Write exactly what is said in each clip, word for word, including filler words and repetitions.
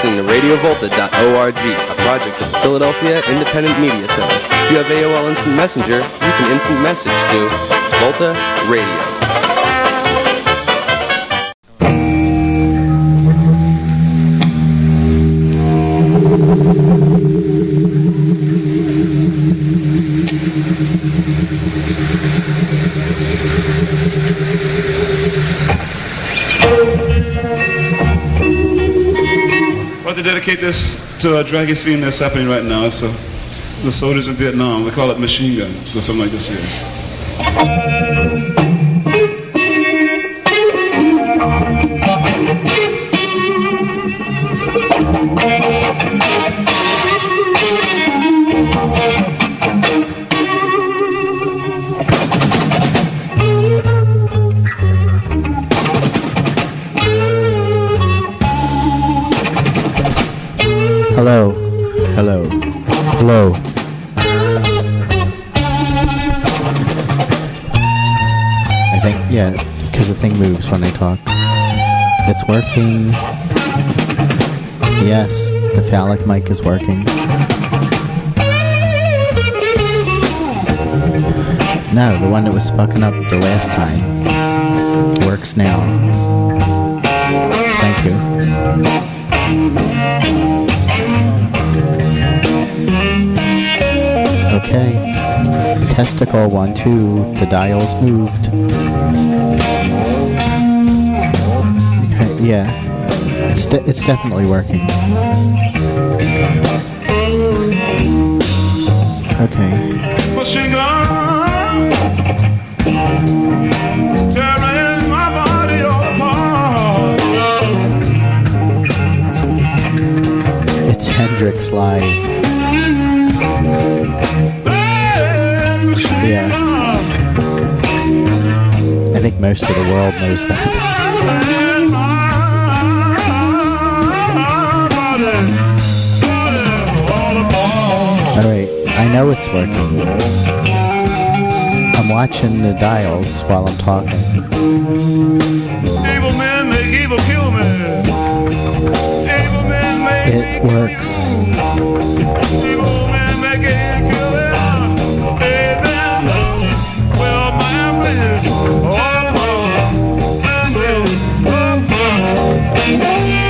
listening to radio volta dot org, a project of the Philadelphia Independent Media Center. If you have A O L Instant Messenger, you can instant message to Volta Radio. Dedicate this to a draggy scene that's happening right now. It's uh, the soldiers in Vietnam. We call it machine gun, or something like this here. Hello, hello, hello. I think, yeah, because the thing moves when I talk. It's working. Yes, the phallic mic is working. No, the one that was fucking up the last time works now. Thank you. Okay. Testicle one, two. The dial's moved. Okay, yeah. It's de- it's definitely working. Okay. Machine gun, tearing my body all apart. It's Hendrix Live. Yeah. I think most of the world knows that. Alright, I know it's working. I'm watching the dials while I'm talking. Evil men make evil kill me. Evil men make It works. Evil men make it kill me. Well, my bliss, oh, oh, my bliss, oh, oh.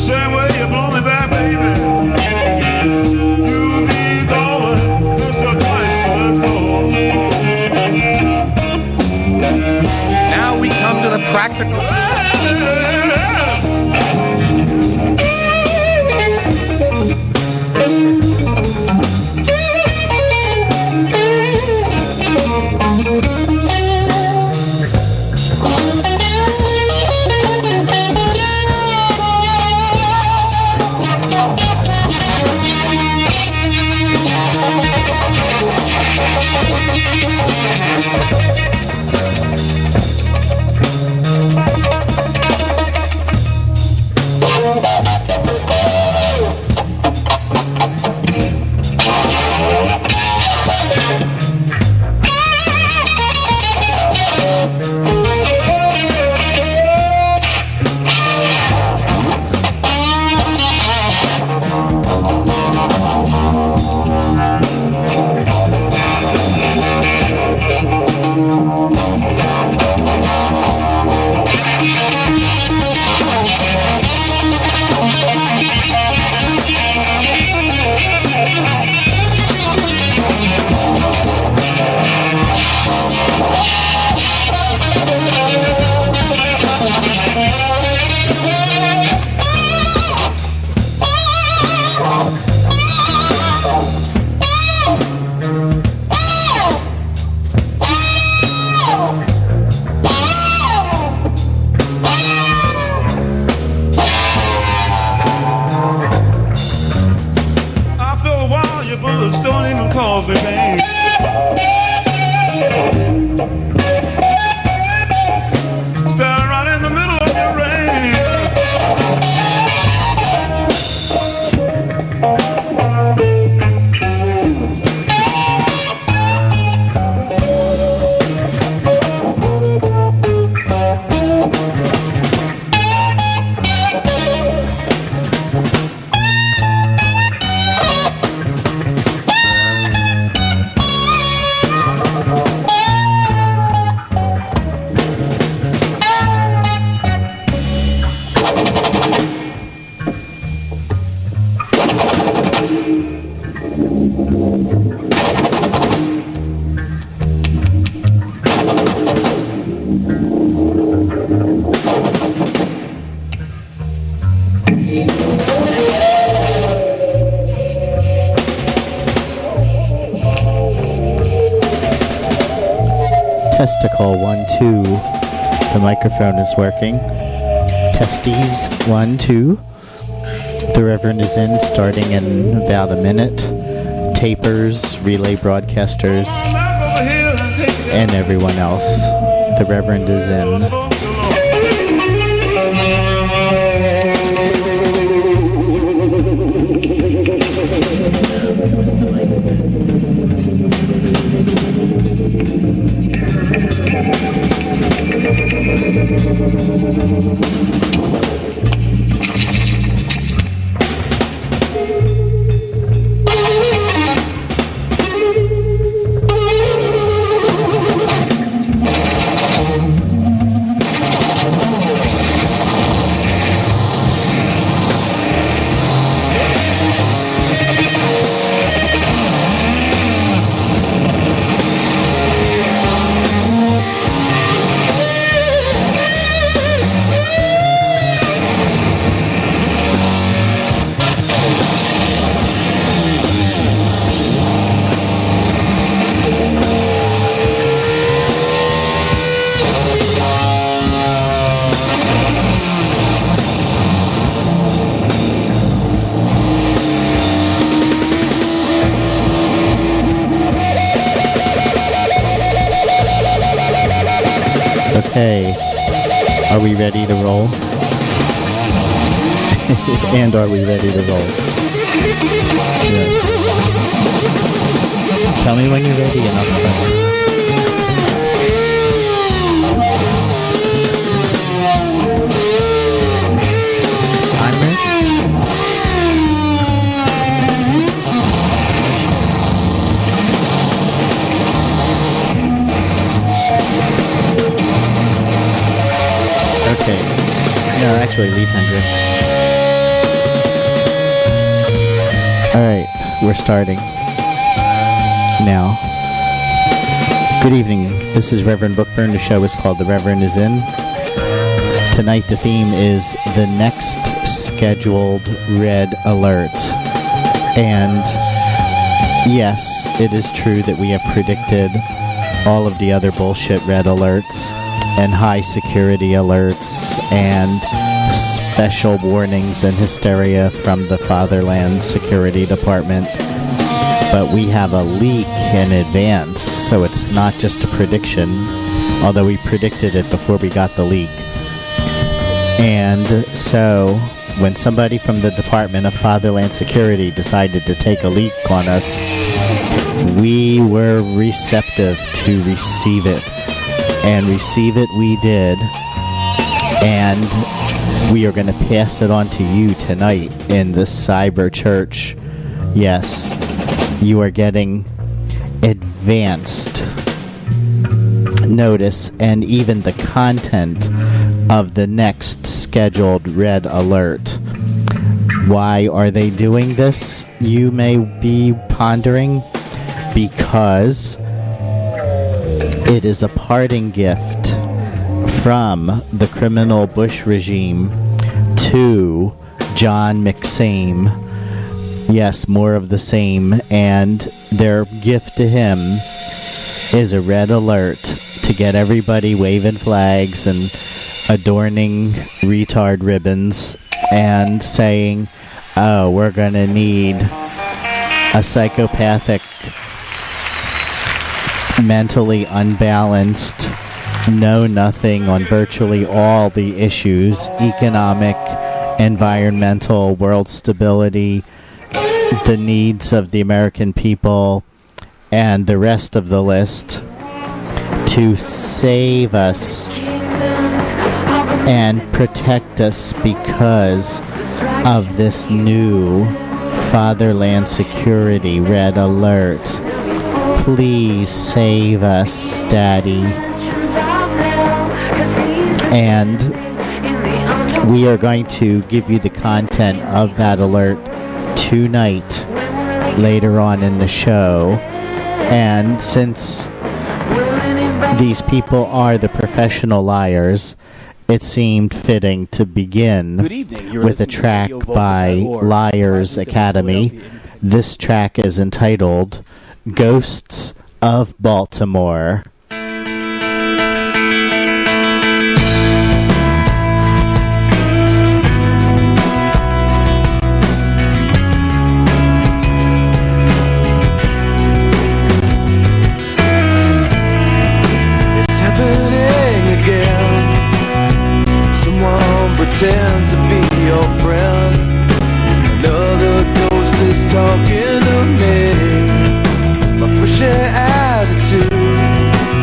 Same way you blow me back, baby. You be going this or twice as more. Now we come to the practical. Testicle one, two. The microphone is working. Testes one, two. The Reverend is in, starting in about a minute. Tapers, relay broadcasters, and everyone else. The Reverend is in. Okay, are we ready to roll? And are we ready to roll? Yes. Tell me when you're ready and I'll start. I'm ready. Okay. No, actually, leave Hendrix. we're starting now. Good evening. This is Reverend Bookburn. The show is called The Reverend Is In. Tonight the theme is the next scheduled red alert. And yes, it is true that we have predicted all of the other bullshit red alerts and high security alerts and special warnings and hysteria from the Fatherland Security Department. But we have a leak in advance, so it's not just a prediction, although we predicted it before we got the leak. And so when somebody from the Department of Fatherland Security decided to take a leak on us, we were receptive to receive it. And receive it we did. And we are going to pass it on to you tonight in the cyber church. Yes, you are getting advanced notice and even the content of the next scheduled red alert. Why are they doing this? You may be pondering. Because it is a parting gift from the criminal Bush regime to John McSame. Yes, more of the same. And their gift to him is a red alert to get everybody waving flags and adorning retard ribbons and saying, oh, we're going to need a psychopathic, mentally unbalanced, know nothing on virtually all the issues, economic, environmental, world stability, the needs of the American people, and the rest of the list, to save us and protect us because of this new Fatherland Security Red Alert. Please save us, Daddy. And we are going to give you the content of that alert tonight, later on in the show. And since these people are the professional liars, it seemed fitting to begin with a track by Liars Academy. This track is entitled Ghosts of Baltimore. It's happening again. Someone pretends to be your friend. Another ghost is talking to me. My fresh attitude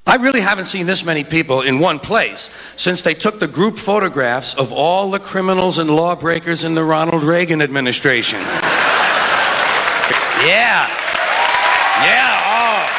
I really haven't seen this many people in one place since they took the group photographs of all the criminals and lawbreakers in the Ronald Reagan administration. Yeah. Yeah, oh.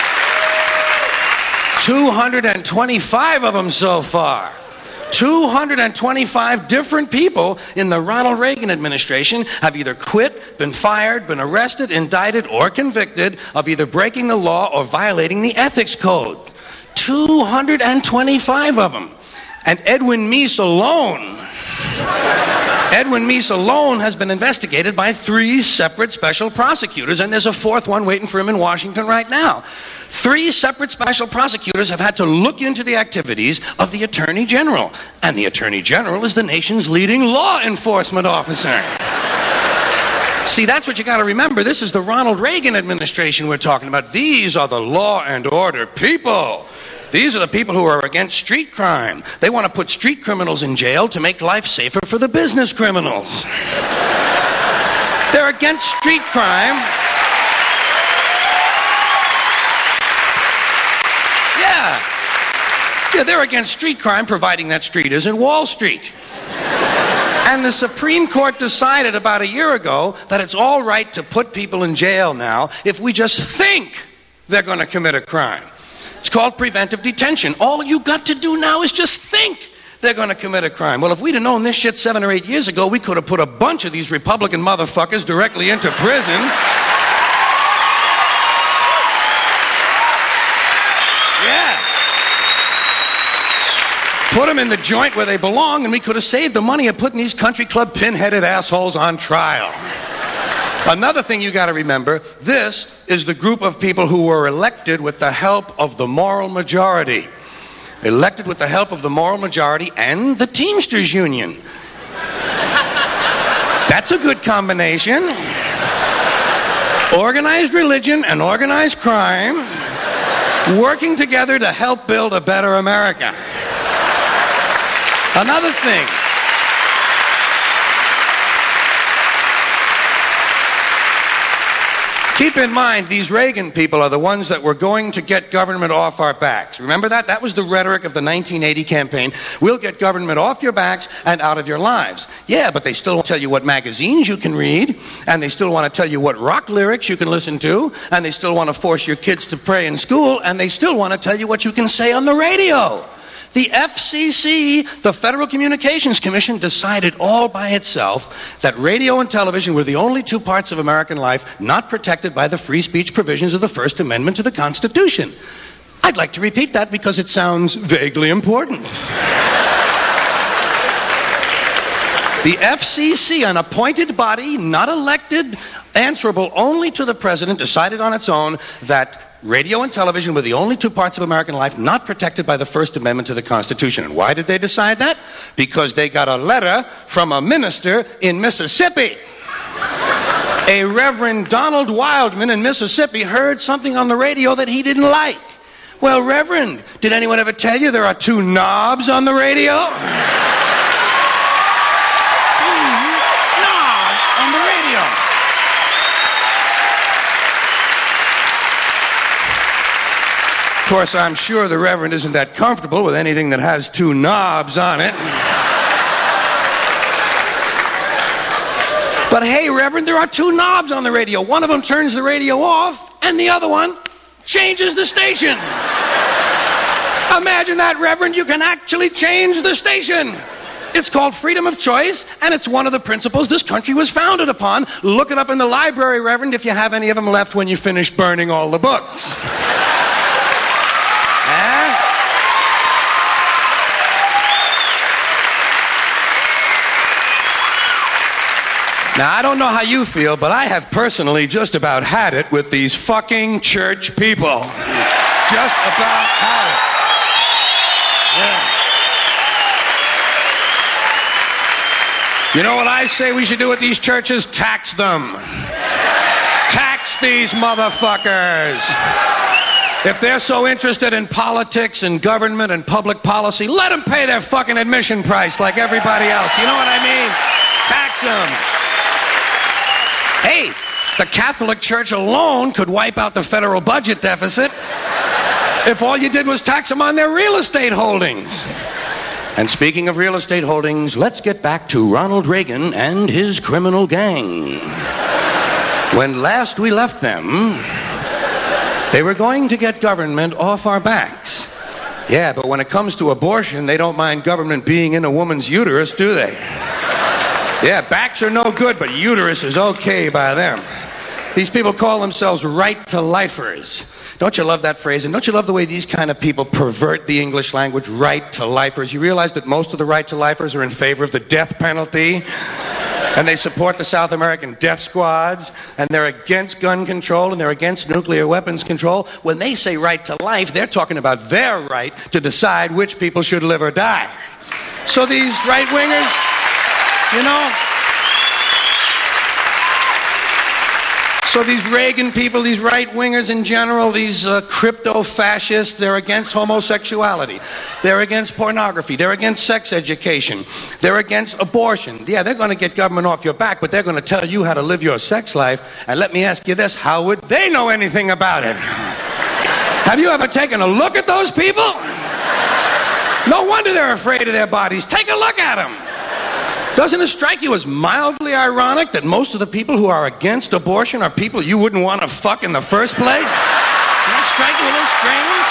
two hundred twenty-five of them so far. two hundred twenty-five different people in the Ronald Reagan administration have either quit, been fired, been arrested, indicted, or convicted of either breaking the law or violating the ethics code. two hundred twenty-five of them. And Edwin Meese alone, Edwin Meese alone has been investigated by three separate special prosecutors, and there's a fourth one waiting for him in Washington right now. Three separate special prosecutors have had to look into the activities of the Attorney General, and the Attorney General is the nation's leading law enforcement officer. See, that's what you got to remember. This is the Ronald Reagan administration we're talking about. These are the law and order people. These are the people who are against street crime. They want to put street criminals in jail to make life safer for the business criminals. They're against street crime. Yeah. Yeah, they're against street crime, providing that street isn't Wall Street. And the Supreme Court decided about a year ago that it's all right to put people in jail now if we just think they're going to commit a crime. It's called preventive detention. All you got to do now is just think they're going to commit a crime. Well, if we'd have known this shit seven or eight years ago, we could have put a bunch of these Republican motherfuckers directly into prison. Yeah. Put them in the joint where they belong, and we could have saved the money of putting these country club pin-headed assholes on trial. Another thing you got to remember, this is the group of people who were elected with the help of the moral majority. Elected with the help of the moral majority and the Teamsters Union. That's a good combination. Organized religion and organized crime working together to help build a better America. Another thing. Keep in mind, these Reagan people are the ones that were going to get government off our backs. Remember that? That was the rhetoric of the nineteen eighty campaign. We'll get government off your backs and out of your lives. Yeah, but they still won't tell you what magazines you can read, and they still want to tell you what rock lyrics you can listen to, and they still want to force your kids to pray in school, and they still want to tell you what you can say on the radio. The F C C, the Federal Communications Commission, decided all by itself that radio and television were the only two parts of American life not protected by the free speech provisions of the First Amendment to the Constitution. I'd like to repeat that because it sounds vaguely important. The F C C, an appointed body, not elected, answerable only to the president, decided on its own that radio and television were the only two parts of American life not protected by the First Amendment to the Constitution. And why did they decide that? Because they got a letter from a minister in Mississippi. A Reverend Donald Wildman in Mississippi heard something on the radio that he didn't like. Well, Reverend, did anyone ever tell you there are two knobs on the radio? Of course, I'm sure the Reverend isn't that comfortable with anything that has two knobs on it. But hey, Reverend, there are two knobs on the radio. One of them turns the radio off, and the other one changes the station. Imagine that, Reverend. You can actually change the station. It's called freedom of choice, and it's one of the principles this country was founded upon. Look it up in the library, Reverend, if you have any of them left when you finish burning all the books. Now, I don't know how you feel, but I have personally just about had it with these fucking church people. Just about had it. Yeah. You know what I say we should do with these churches? Tax them. Tax these motherfuckers. If they're so interested in politics and government and public policy, let them pay their fucking admission price like everybody else. You know what I mean? Tax them. Hey, the Catholic Church alone could wipe out the federal budget deficit. if all you did was tax them on their real estate holdings. And speaking of real estate holdings, let's get back to Ronald Reagan and his criminal gang. When last we left them, they were going to get government off our backs. Yeah, but when it comes to abortion, they don't mind government being in a woman's uterus, do they? Yeah, backs are no good, but uterus is okay by them. These people call themselves right-to-lifers. Don't you love that phrase? And don't you love the way these kind of people pervert the English language? Right-to-lifers. You realize that most of the right-to-lifers are in favor of the death penalty? And they support the South American death squads, and they're against gun control, and they're against nuclear weapons control. When they say right to life, they're talking about their right to decide which people should live or die. So these right-wingers, you know... So these Reagan people, these right-wingers in general, these uh, crypto-fascists, they're against homosexuality. They're against pornography. They're against sex education. They're against abortion. Yeah, they're going to get government off your back, but they're going to tell you how to live your sex life. And let me ask you this, how would they know anything about it? Have you ever taken a look at those people? No wonder they're afraid of their bodies. Take a look at them. Doesn't it strike you as mildly ironic that most of the people who are against abortion are people you wouldn't want to fuck in the first place? Doesn't that strike you a little strange?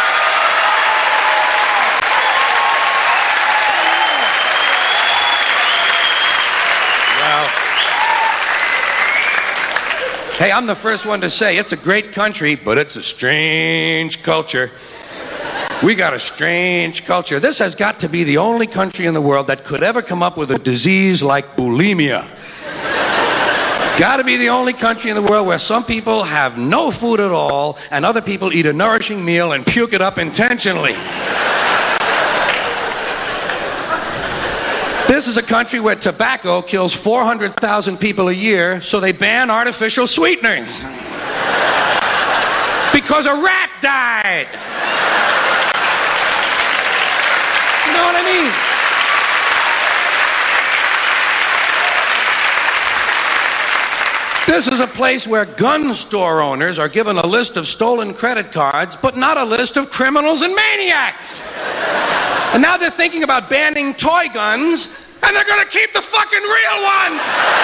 Well, hey, I'm the first one to say it's a great country, but it's a strange culture. We got a strange culture. This has got to be the only country in the world that could ever come up with a disease like bulimia. Got to be the only country in the world where some people have no food at all and other people eat a nourishing meal and puke it up intentionally. This is a country where tobacco kills four hundred thousand people a year, so they ban artificial sweeteners. Because a rat died. You know what I mean? This is a place where gun store owners are given a list of stolen credit cards, but not a list of criminals and maniacs. And now they're thinking about banning toy guns, and they're going to keep the fucking real ones.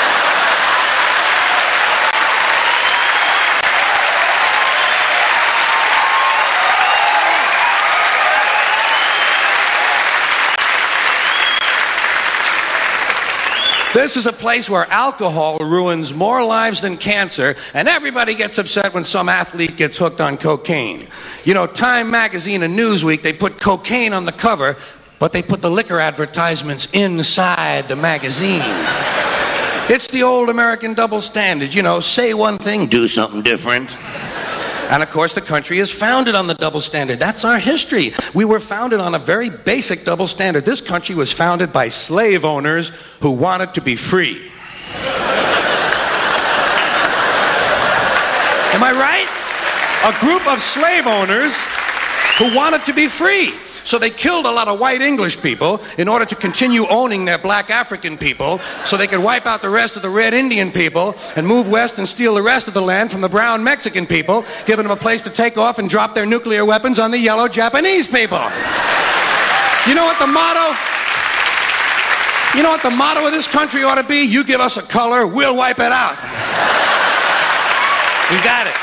This is a place where alcohol ruins more lives than cancer, and everybody gets upset when some athlete gets hooked on cocaine. You know, Time Magazine and Newsweek, they put cocaine on the cover, but they put the liquor advertisements inside the magazine. It's the old American double standard, you know, say one thing, do something different. And of course, the country is founded on the double standard. That's our history. We were founded on a very basic double standard. This country was founded by slave owners who wanted to be free. Am I right? A group of slave owners who wanted to be free. So they killed a lot of white English people in order to continue owning their black African people so they could wipe out the rest of the red Indian people and move west and steal the rest of the land from the brown Mexican people, giving them a place to take off and drop their nuclear weapons on the yellow Japanese people. You know what the motto? You know what the motto of this country ought to be? You give us a color, we'll wipe it out. You got it.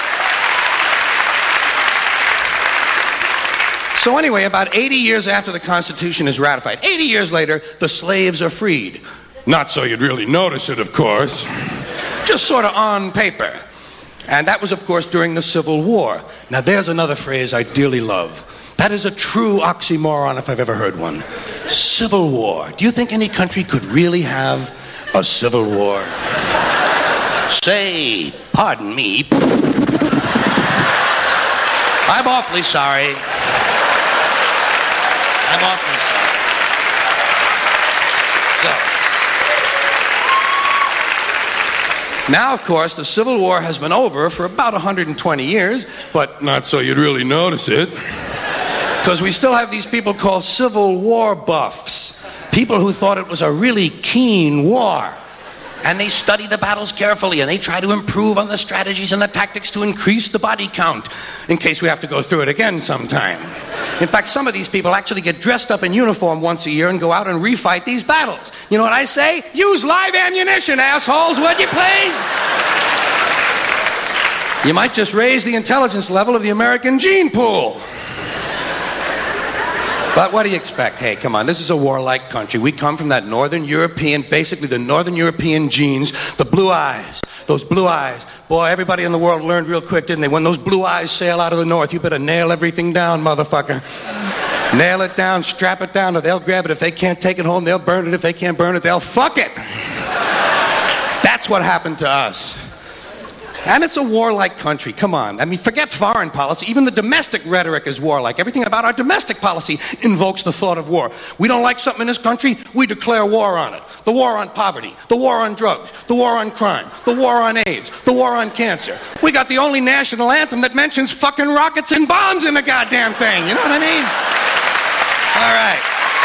So anyway, about eighty years after the Constitution is ratified, eighty years later, the slaves are freed. Not so you'd really notice it, of course. Just sort of on paper. And that was, of course, during the Civil War. Now, there's another phrase I dearly love. That is a true oxymoron if I've ever heard one. Civil War. Do you think any country could really have a civil war? Say, pardon me. I'm awfully sorry. I'm awfully sorry. So, now, of course, the Civil War has been over for about one hundred twenty years, but not so you'd really notice it. Because we still have these people called Civil War buffs. People who thought it was a really keen war. and they study the battles carefully, and they try to improve on the strategies and the tactics to increase the body count, in case we have to go through it again sometime. In fact, some of these people actually get dressed up in uniform once a year and go out and refight these battles. You know what I say? Use live ammunition, assholes, would you please? You might just raise the intelligence level of the American gene pool. But what do you expect? Hey, come on, this is a warlike country. We come from that Northern European, basically the Northern European genes, the blue eyes, those blue eyes. Boy, everybody in the world learned real quick, didn't they? When those blue eyes sail out of the north, you better nail everything down, motherfucker. Nail it down, strap it down, or they'll grab it. If they can't take it home, they'll burn it. If they can't burn it, they'll fuck it. That's what happened to us. And it's a warlike country. Come on. I mean, forget foreign policy. Even the domestic rhetoric is warlike. Everything about our domestic policy invokes the thought of war. We don't like something in this country, we declare war on it. The war on poverty, the war on drugs, the war on crime, the war on AIDS, the war on cancer. We got the only national anthem that mentions fucking rockets and bombs in the goddamn thing. You know what I mean? All right.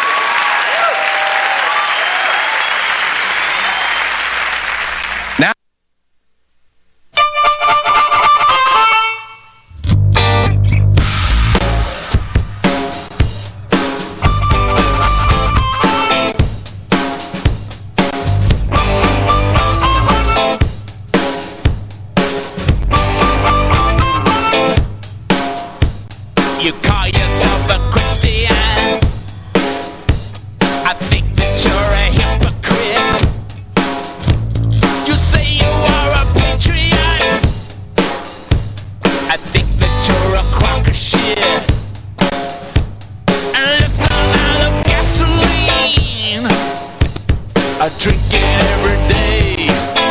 You call yourself a Christian. I think that you're a hypocrite. You say you are a patriot. I think that you're a crock of shit. And listen, I love gasoline. I drink it every day.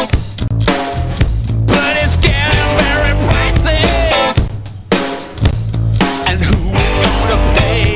But it's getting very pricey. And who is gonna pay?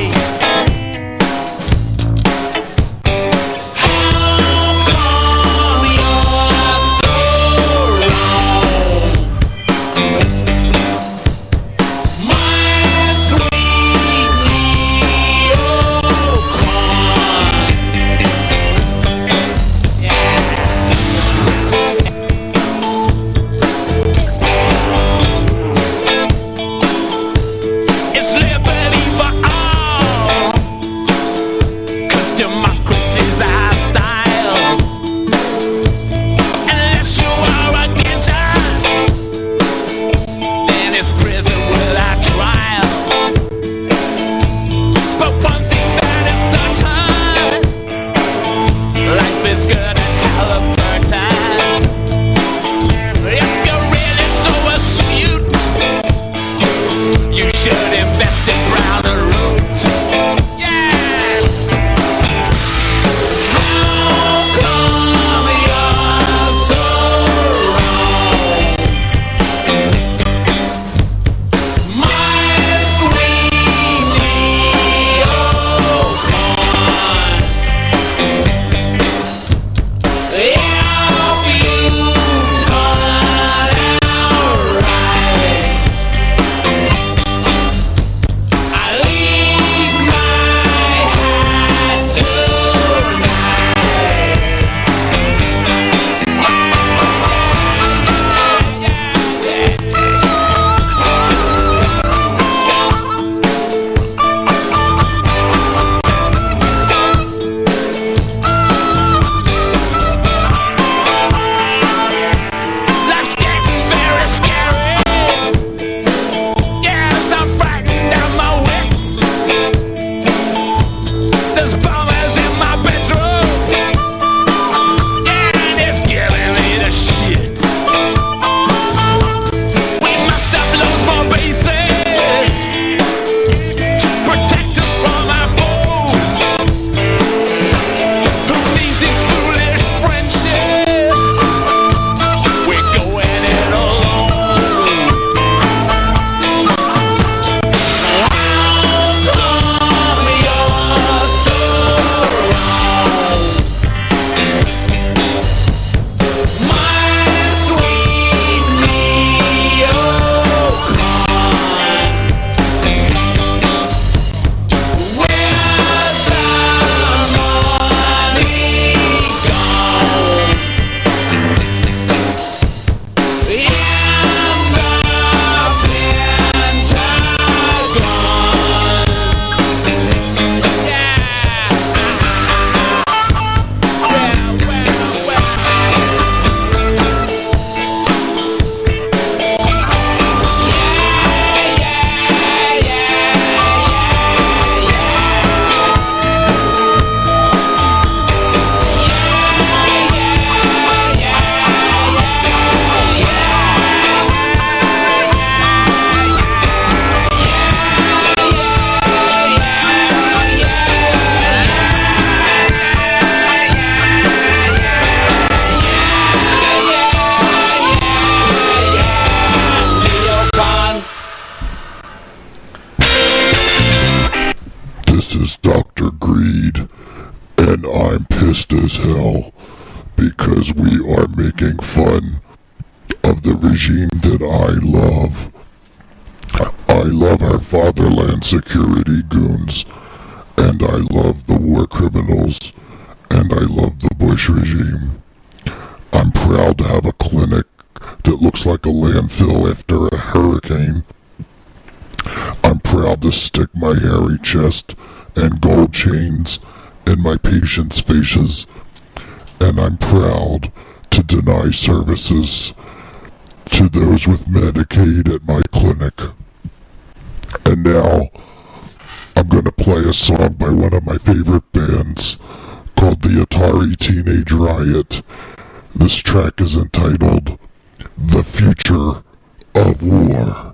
This is Doctor Greed, and I'm pissed as hell because we are making fun of the regime that I love. I love our fatherland security goons, and I love the war criminals, and I love the Bush regime. I'm proud to have a clinic that looks like a landfill after a hurricane. I'm proud to stick my hairy chest and gold chains in my patients' faces, and I'm proud to deny services to those with Medicaid at my clinic. And now, I'm gonna play a song by one of my favorite bands called the Atari Teenage Riot. This track is entitled The Future of War.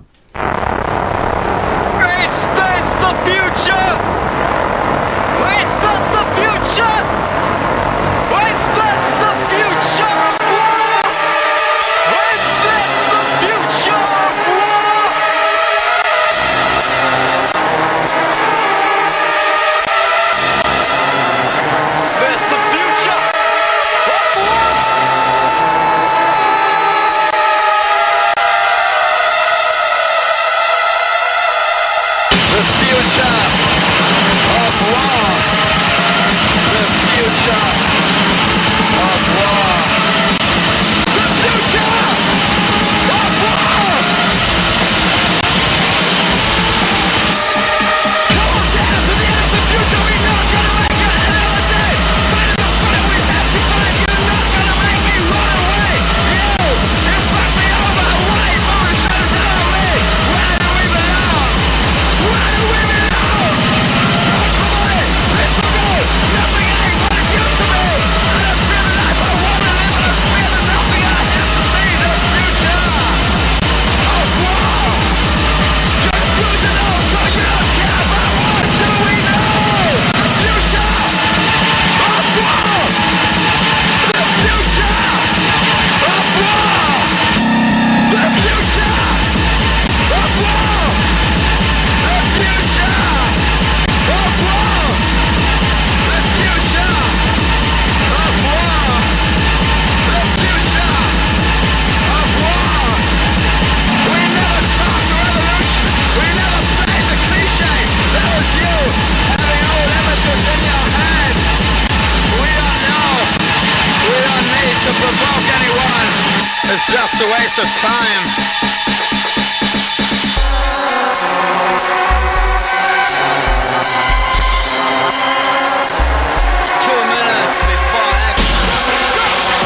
Is this the future? Is that the future? Is this the future of war? Is this the future of war? Is this the future of war? The future of war. The future of war. The future of war. Come on down to the end of the future. We're not gonna make it another day. Find the fight we have to find. You're not gonna make me run away. You, you fuck me over. Why you always trying to run away? Where do we belong? Where do we belong? Come on, let's go. Nothing ain't what it used to be. I don't feel the life I want to live, and I feel that nothing I have to be. The future of war. Just good to know, so you don't care about what do we know? The future of war. The future of war. The future of war. The future of war. The future of war. The future of war. We never talked revolution. We never played the cliche. That was you having old images in your head. We don't know. We don't need to provoke anyone. It's just a waste of time. Two minutes before action.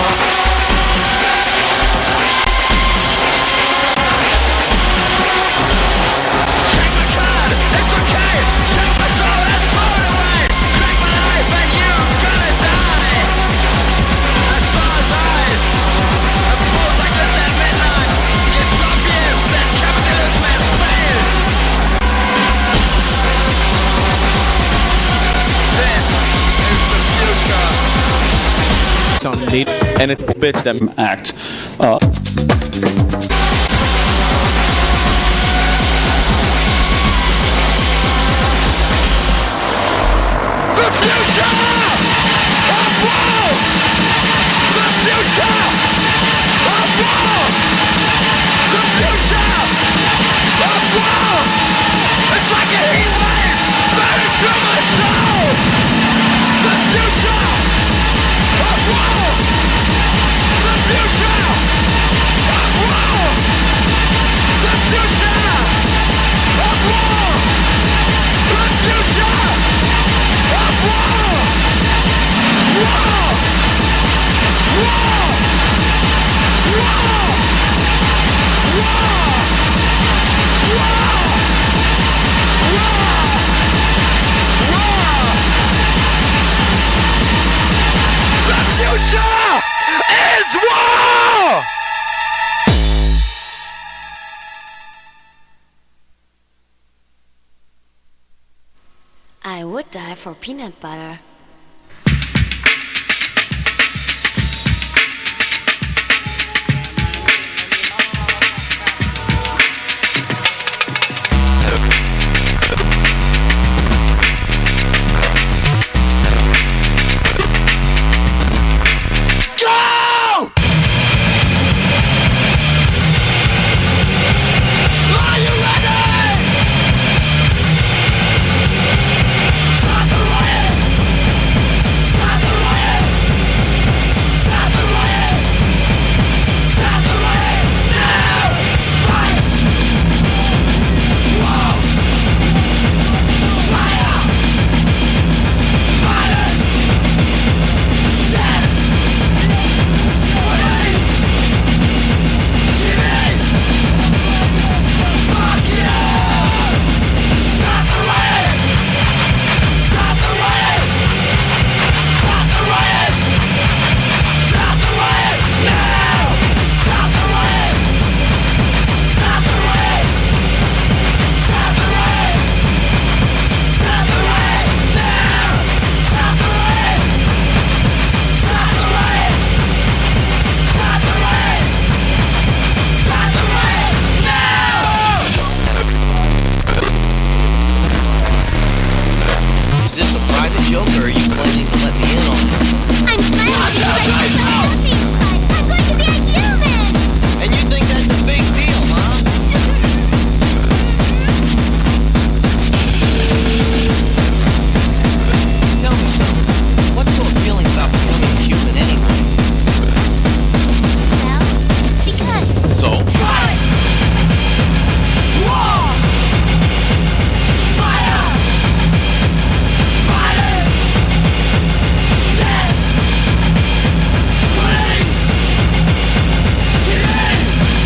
Shake my card, it's okay. Shake my soul and throw it away. Take my life and you're gonna die. I saw his eyes. A pose like this at midnight. It's obvious that capitalism has failed. This is the future. Something deep, and it's a bitch that act. Uh, The future of war! The future of war! The future of war! It's like a heat wave burning through my soul! The future of war! The future of war! The future of war! The future of war! War! War! War! War! The future is war! I would die for peanut butter. Is this a private joke, or are you planning to let me in on it? I'm planning to let you know. I'm going to be a human! And you think that's a big deal, huh? Tell me something. What's so appealing about becoming human anyway? Well, because... So? Try! War! Fire! Violence! Death! Bleed! Killing!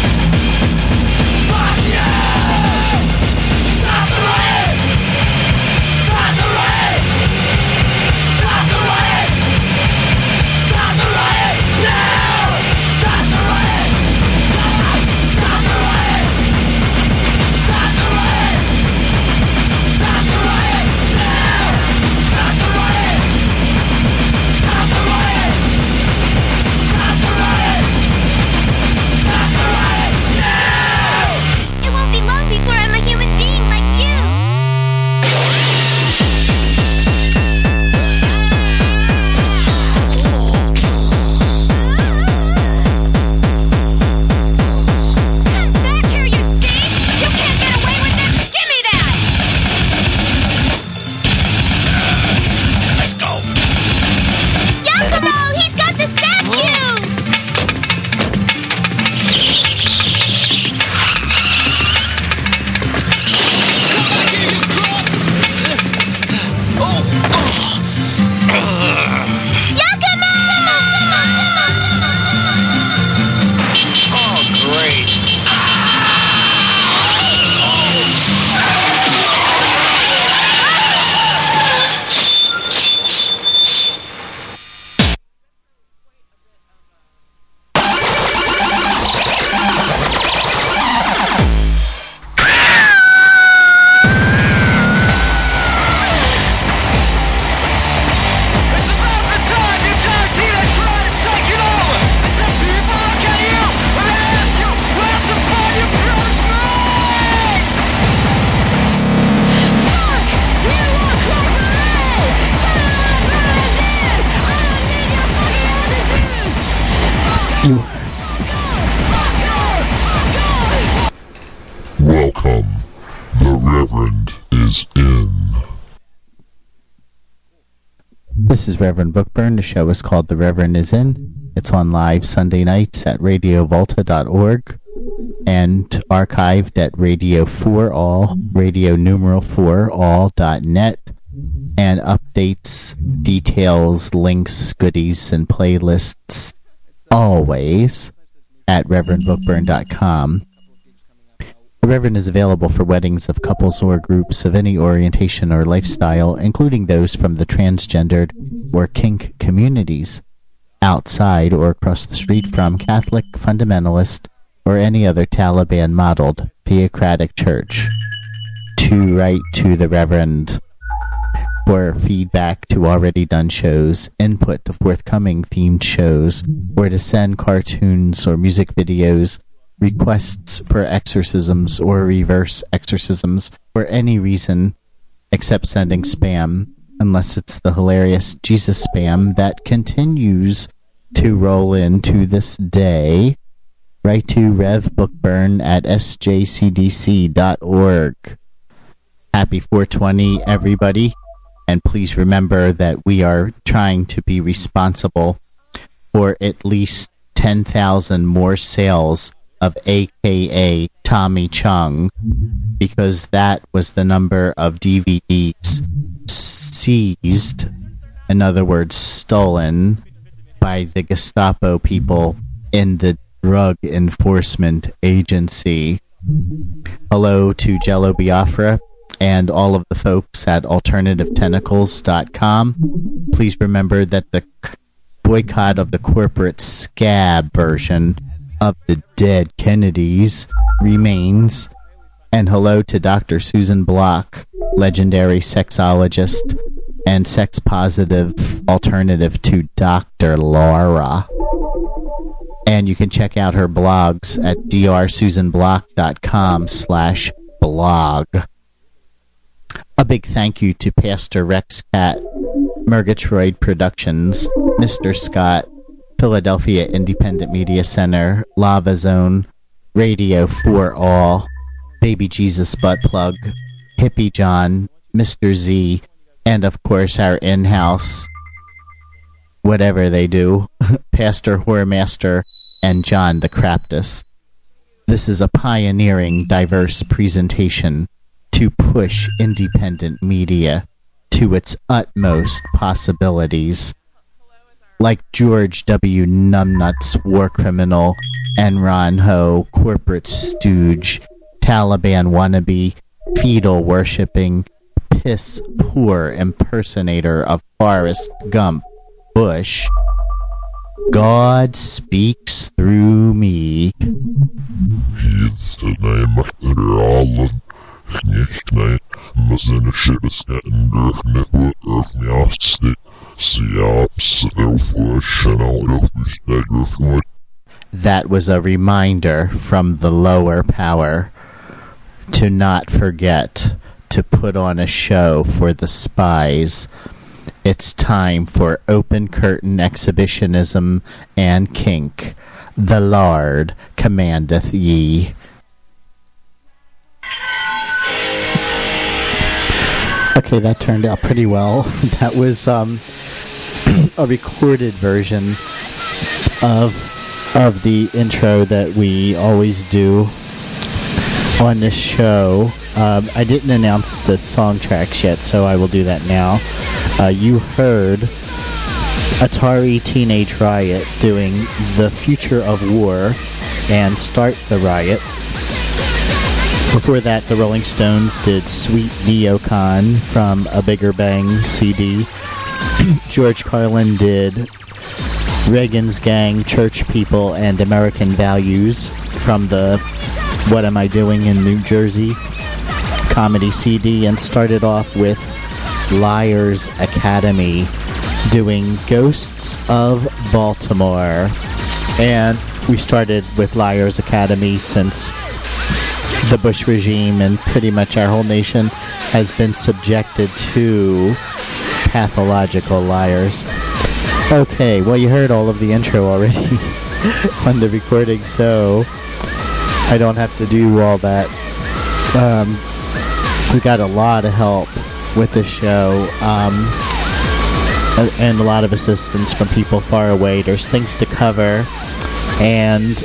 Fuck you! Stop the rain! Stop the rain! Stop the rain! Stop the rain! Now! Stop the rain! Stop! Stop the rain! Stop the rain! Stop the rain! Now! Stop the rain! Stop the rain! Stop the rain! Stop the rain! Now! It won't be long before I'm a human being like you. Come back here, you thief! You can't get away with this! Give me that! Let's go. Yakumo! He's got the statue! Yakumo! Oh, great. You Welcome. The Reverend is in. This is Reverend Bookburn. The show is called The Reverend is In. It's on live Sunday nights at radio volta dot org and archived at Radio four All, Radio numeral four all dot net, and updates, details, links, goodies, and playlists always at reverend bookburn dot com. The Reverend is available for weddings of couples or groups of any orientation or lifestyle, including those from the transgendered or kink communities, outside or across the street from Catholic, fundamentalist, or any other Taliban-modeled theocratic church. To write to the Reverend for feedback to already done shows, input to forthcoming themed shows, or to send cartoons or music videos, requests for exorcisms or reverse exorcisms for any reason except sending spam, unless it's the hilarious Jesus spam that continues to roll in to this day. Write to revbookburn at s j c d c dot org. Happy four twenty, everybody, and please remember that we are trying to be responsible for at least ten thousand more sales of A K A Tommy Chung, because that was the number of D V Ds seized, in other words, stolen, by the Gestapo people in the Drug Enforcement Agency. Hello to Jello Biafra and all of the folks at alternative tentacles dot com. Please remember that the boycott of the corporate scab version of the dead Kennedys remains. And hello to Doctor Susan Block, legendary sexologist and sex-positive alternative to Doctor Laura. And you can check out her blogs at d r susan block dot com slash blog. A big thank you to Pastor Rex Cat, Murgatroyd Productions, Mister Scott, Philadelphia Independent Media Center, Lava Zone, Radio for All, Baby Jesus Butt Plug, Hippie John, Mister Z, and of course our in-house, whatever they do, Pastor Whoremaster and John the Craptus. This is a pioneering, diverse presentation to push independent media to its utmost possibilities. Like George W. Numbnuts, war criminal, Enron Ho, corporate stooge, Taliban wannabe, fetal worshipping, piss poor impersonator of Forrest Gump, Bush. God speaks through me. That was a reminder from the lower power to not forget to put on a show for the spies. It's time for open curtain exhibitionism and kink. The Lord commandeth ye. Okay, that turned out pretty well. That was um, a recorded version of of the intro that we always do on this show. Um, I didn't announce the song tracks yet, so I will do that now. Uh, you heard Atari Teenage Riot doing The Future of War and Start the Riot. Before that, the Rolling Stones did Sweet Neocon from A Bigger Bang C D. George Carlin did Reagan's Gang, Church People, and American Values from the What Am I Doing in New Jersey comedy C D, and started off with Liars Academy doing Ghosts of Baltimore. And we started with Liars Academy since the Bush regime and pretty much our whole nation has been subjected to pathological liars. Okay, well, you heard all of the intro already on the recording, so I don't have to do all that. Um, we got a lot of help with the show, um, and a lot of assistance from people far away. There's things to cover, and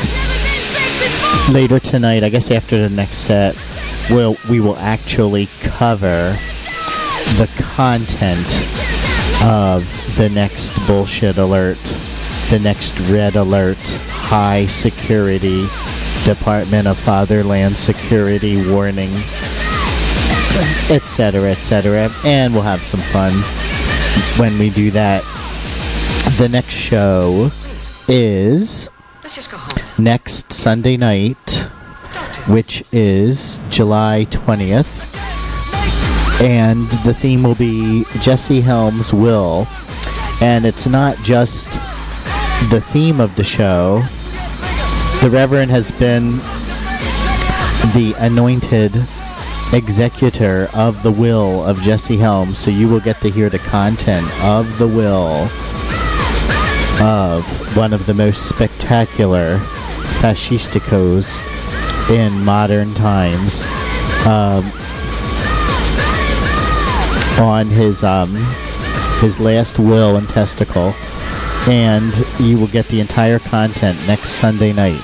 later tonight, I guess after the next set, we'll, we will actually cover the content of the next bullshit alert, the next red alert, high security, Department of Fatherland security warning, et cetera, et cetera, and we'll have some fun when we do that. The next show is next Sunday night, which is July twentieth, and the theme will be Jesse Helms' Will, and it's not just the theme of the show. The Reverend has been the anointed executor of the will of Jesse Helms, so you will get to hear the content of the will of one of the most spectacular fascisticos in modern times, um, on his um, his last will and testicle. And you will get the entire content next Sunday night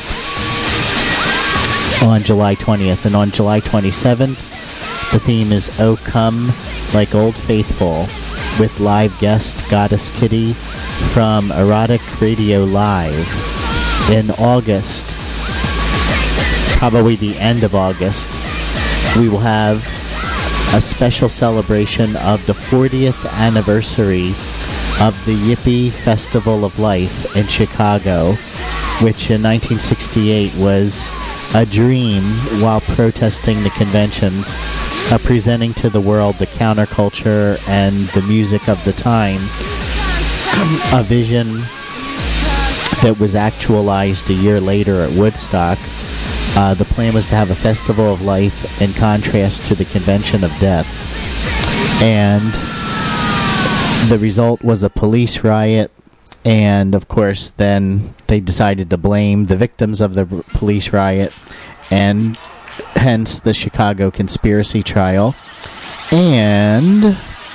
on July twentieth. And on July twenty-seventh, the theme is O Come Like Old Faithful, with live guest Goddess Kitty from Erotic Radio Live. In August, probably the end of August, we will have a special celebration of the fortieth anniversary of the Yippie Festival of Life in Chicago, which in nineteen sixty-eight was a dream while protesting the conventions, uh, presenting to the world the counterculture and the music of the time, a vision that was actualized a year later at Woodstock, Uh, the plan was to have a festival of life in contrast to the Convention of Death. And the result was a police riot. And, of course, then they decided to blame the victims of the r- police riot, and hence the Chicago conspiracy trial. And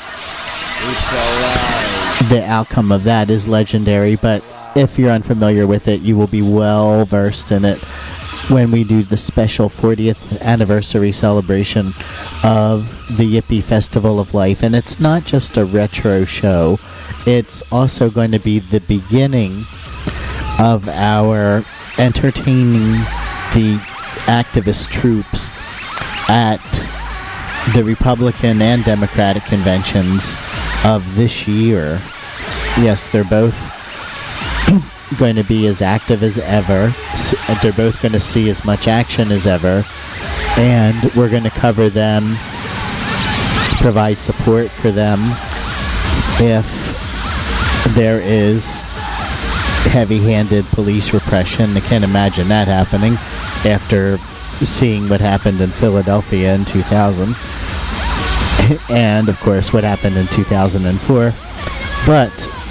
the outcome of that is legendary, but if you're unfamiliar with it, you will be well versed in it when we do the special fortieth anniversary celebration of the Yippee Festival of Life. And it's not just a retro show, it's also going to be the beginning of our entertaining the activist troops at the Republican and Democratic conventions of this year. Yes, they're both going to be as active as ever. They're both going to see as much action as ever. And we're going to cover them, provide support for them if there is heavy-handed police repression. I can't imagine that happening after seeing what happened in Philadelphia in two thousand. And, of course, what happened in two thousand four. But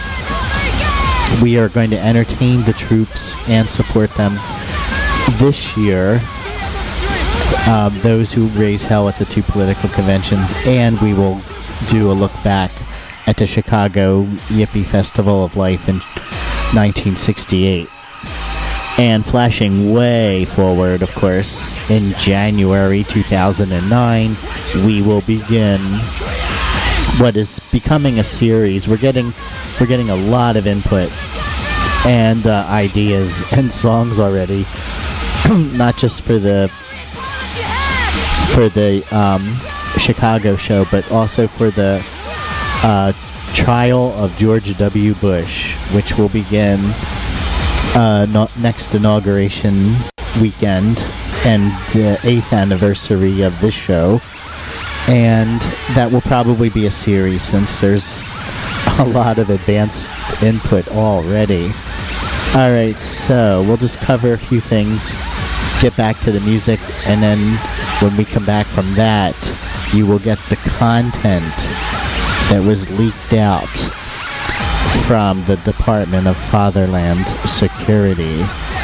we are going to entertain the troops and support them this year, uh, those who raise hell at the two political conventions, and we will do a look back at the Chicago Yippee Festival of Life in nineteen sixty-eight. And flashing way forward, of course, in January two thousand nine, we will begin what is becoming a series. We're getting we're getting a lot of input and uh, ideas and songs already, not just for the for the um, Chicago show, but also for the uh, trial of George W. Bush, which will begin uh, no- next inauguration weekend and the eighth anniversary of this show. And that will probably be a series since there's a lot of advanced input already. Alright, so we'll just cover a few things, get back to the music, and then when we come back from that, you will get the content that was leaked out from the Department of Fatherland Security.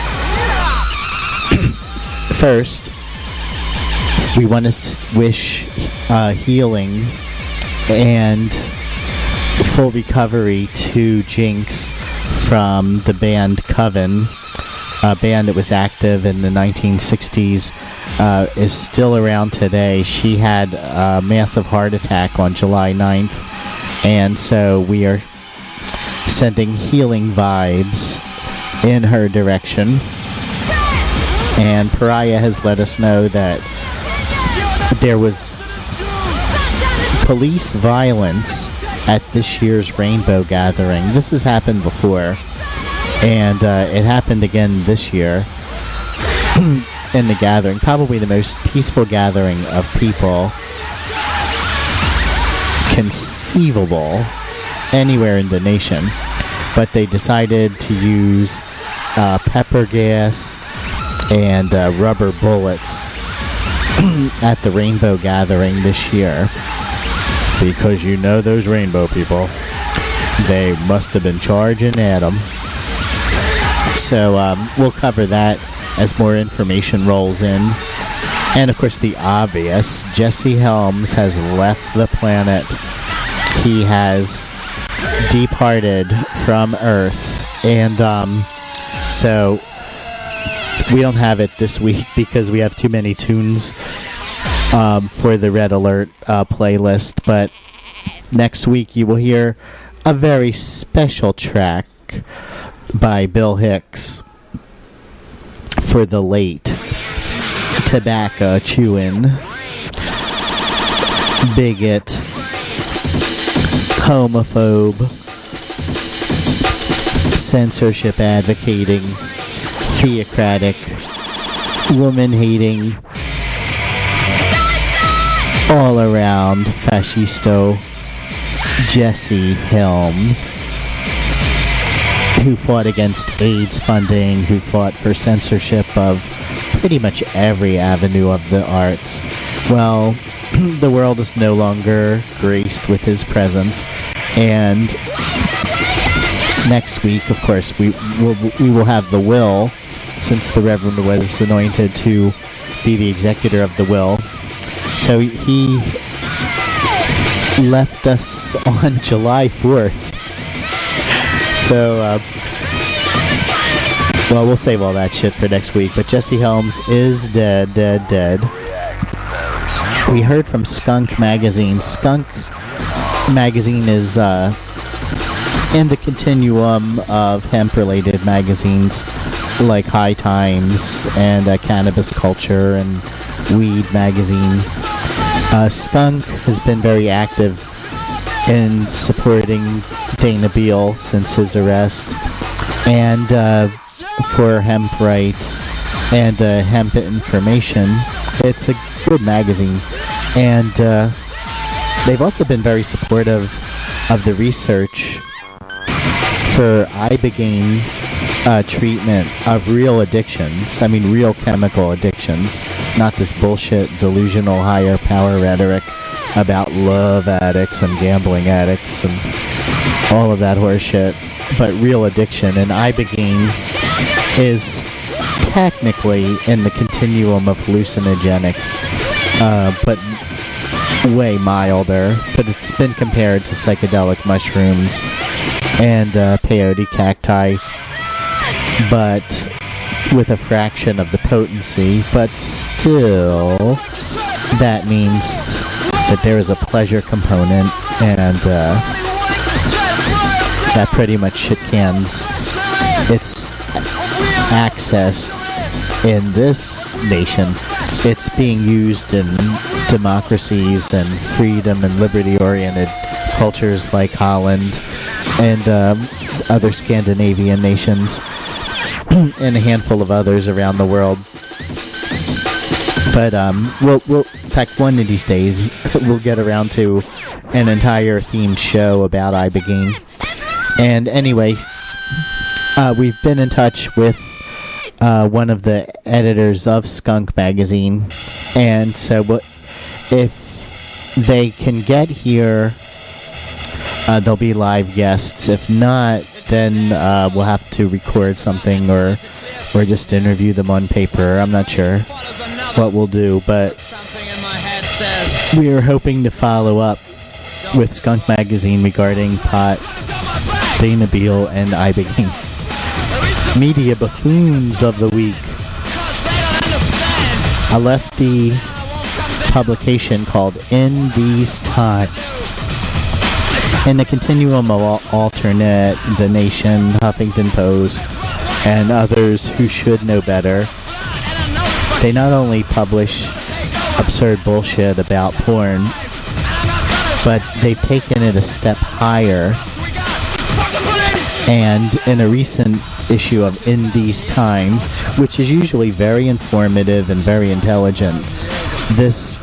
First, we want to s- wish uh, healing and full recovery to Jinx from the band Coven, a band that was active in the nineteen sixties, uh, is still around today. She had a massive heart attack on July ninth, and so we are sending healing vibes in her direction. And Pariah has let us know that there was police violence at this year's Rainbow Gathering. This has happened before, and uh, it happened again this year in the gathering. Probably the most peaceful gathering of people conceivable anywhere in the nation. But they decided to use uh, pepper gas and uh, rubber bullets at the Rainbow Gathering this year. Because you know those rainbow people, they must have been charging at them. So um, we'll cover that as more information rolls in. And of course the obvious, Jesse Helms has left the planet. He has departed from Earth. And um, so we don't have it this week because we have too many tunes Um, for the Red Alert uh, playlist, but next week you will hear a very special track by Bill Hicks for the late tobacco chewing, bigot, homophobe, censorship advocating, theocratic, woman hating, all around fascisto Jesse Helms, who fought against AIDS funding, who fought for censorship of pretty much every avenue of the arts. Well, the world is no longer graced with his presence, and next week, of course, we will we will have the will, since the Reverend was anointed to be the executor of the will. So he left us on July fourth. So, uh, well, we'll save all that shit for next week. But Jesse Helms is dead, dead, dead. We heard from Skunk Magazine. Skunk Magazine is uh, in the continuum of hemp-related magazines like High Times and uh, Cannabis Culture and Weed Magazine. Uh, Skunk has been very active in supporting Dana Beal since his arrest, and uh, for hemp rights and uh, hemp information. It's a good magazine, and uh, they've also been very supportive of the research for ibogaine uh, treatment of real addictions. I mean, real chemical addictions, not this bullshit delusional higher power rhetoric about love addicts and gambling addicts and all of that horseshit, but real addiction. And ibogaine is technically in the continuum of hallucinogenics, uh, but way milder. But it's been compared to psychedelic mushrooms and uh, peyote cacti, but with a fraction of the potency. But still, that means that there is a pleasure component, and uh, that pretty much shit cans its access in this nation. It's being used in democracies and freedom and liberty-oriented cultures like Holland and um, other Scandinavian nations and a handful of others around the world. But um, we'll, we'll, in fact, one of these days we'll get around to an entire themed show about ibogaine. And anyway, uh, we've been in touch with uh, one of the editors of Skunk Magazine, and so what if they can get here, uh, they'll be live guests. If not, then uh, we'll have to record something or or just interview them on paper. I'm not sure what we'll do, but we are hoping to follow up with Skunk Magazine regarding pot, Dana Beal, and ibogaine. Media buffoons of the week. A lefty publication called In These Times. In the continuum of al- alternate, The Nation, Huffington Post, and others who should know better, they not only publish absurd bullshit about porn, but they've taken it a step higher. And in a recent issue of In These Times, which is usually very informative and very intelligent, this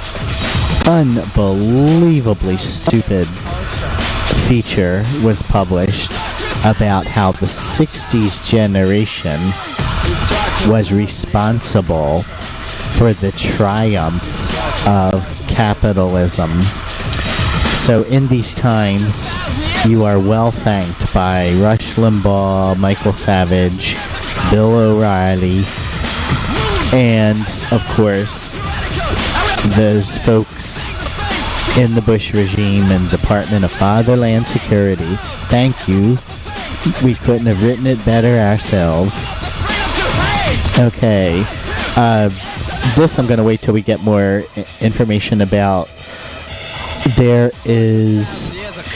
unbelievably stupid feature was published about how the sixties generation was responsible for the triumph of capitalism. So In These Times, you are well thanked by Rush Limbaugh, Michael Savage, Bill O'Reilly, and, of course, those folks in the Bush regime and Department of Fatherland Security. Thank you. We couldn't have written it better ourselves. Okay. Uh, this I'm going to wait till we get more I- information about. There is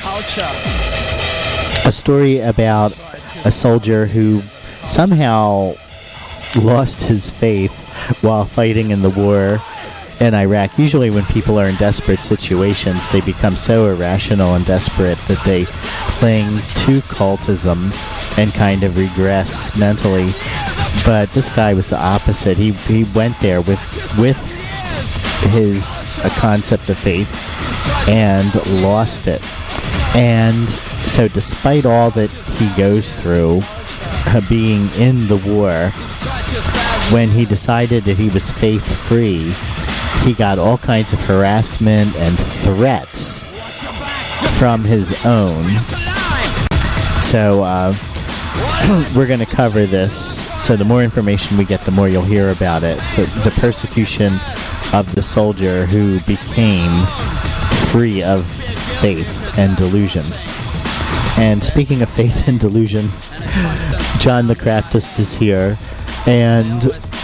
a story about a soldier who somehow lost his faith while fighting in the war in Iraq. Usually when people are in desperate situations, they become so irrational and desperate that they cling to cultism and kind of regress mentally. But this guy was the opposite. He he went there with with his a concept of faith and lost it. And so despite all that he goes through, uh, being in the war, when he decided that he was faith-free, he got all kinds of harassment and threats from his own. So uh, we're going to cover this. So the more information we get, the more you'll hear about it. So the persecution of the soldier who became free of faith and delusion. And speaking of faith and delusion, John the Craptist is here, and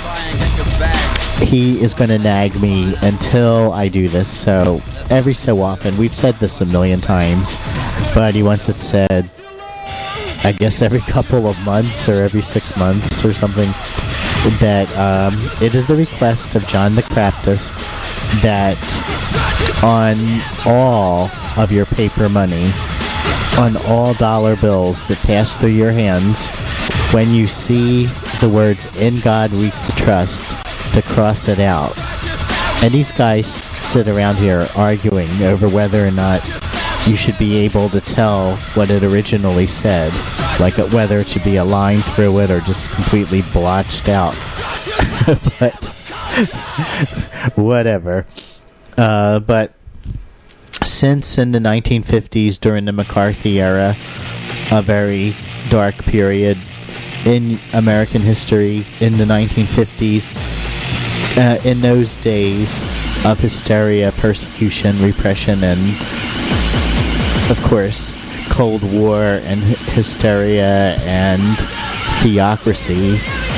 he is going to nag me until I do this. So every so often, we've said this a million times, but he wants it said, I guess every couple of months or every six months or something, that um, it is the request of John the Craptist that on all of your paper money, on all dollar bills that pass through your hands, when you see the words "In God We Trust," to cross it out. And these guys sit around here arguing over whether or not you should be able to tell what it originally said, like whether it should be a line through it or just completely blotched out. But whatever. Uh, but since in the nineteen fifties, during the McCarthy era, a very dark period in American history, in the nineteen fifties, uh, in those days of hysteria, persecution, repression, and of course Cold War and hy- hysteria and theocracy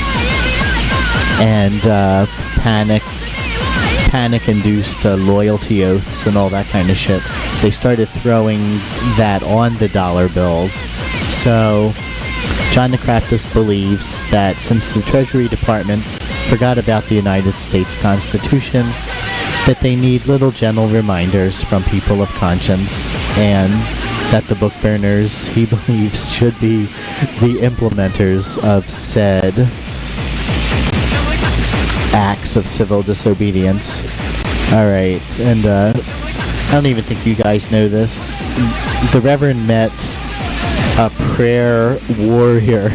and uh, panic panic-induced uh, loyalty oaths and all that kind of shit. They started throwing that on the dollar bills. So John the Craptist believes that since the Treasury Department forgot about the United States Constitution, that they need little gentle reminders from people of conscience, and that the book burners, he believes, should be the implementers of said acts of civil disobedience. Alright, and uh, I don't even think you guys know this. The Reverend met a prayer warrior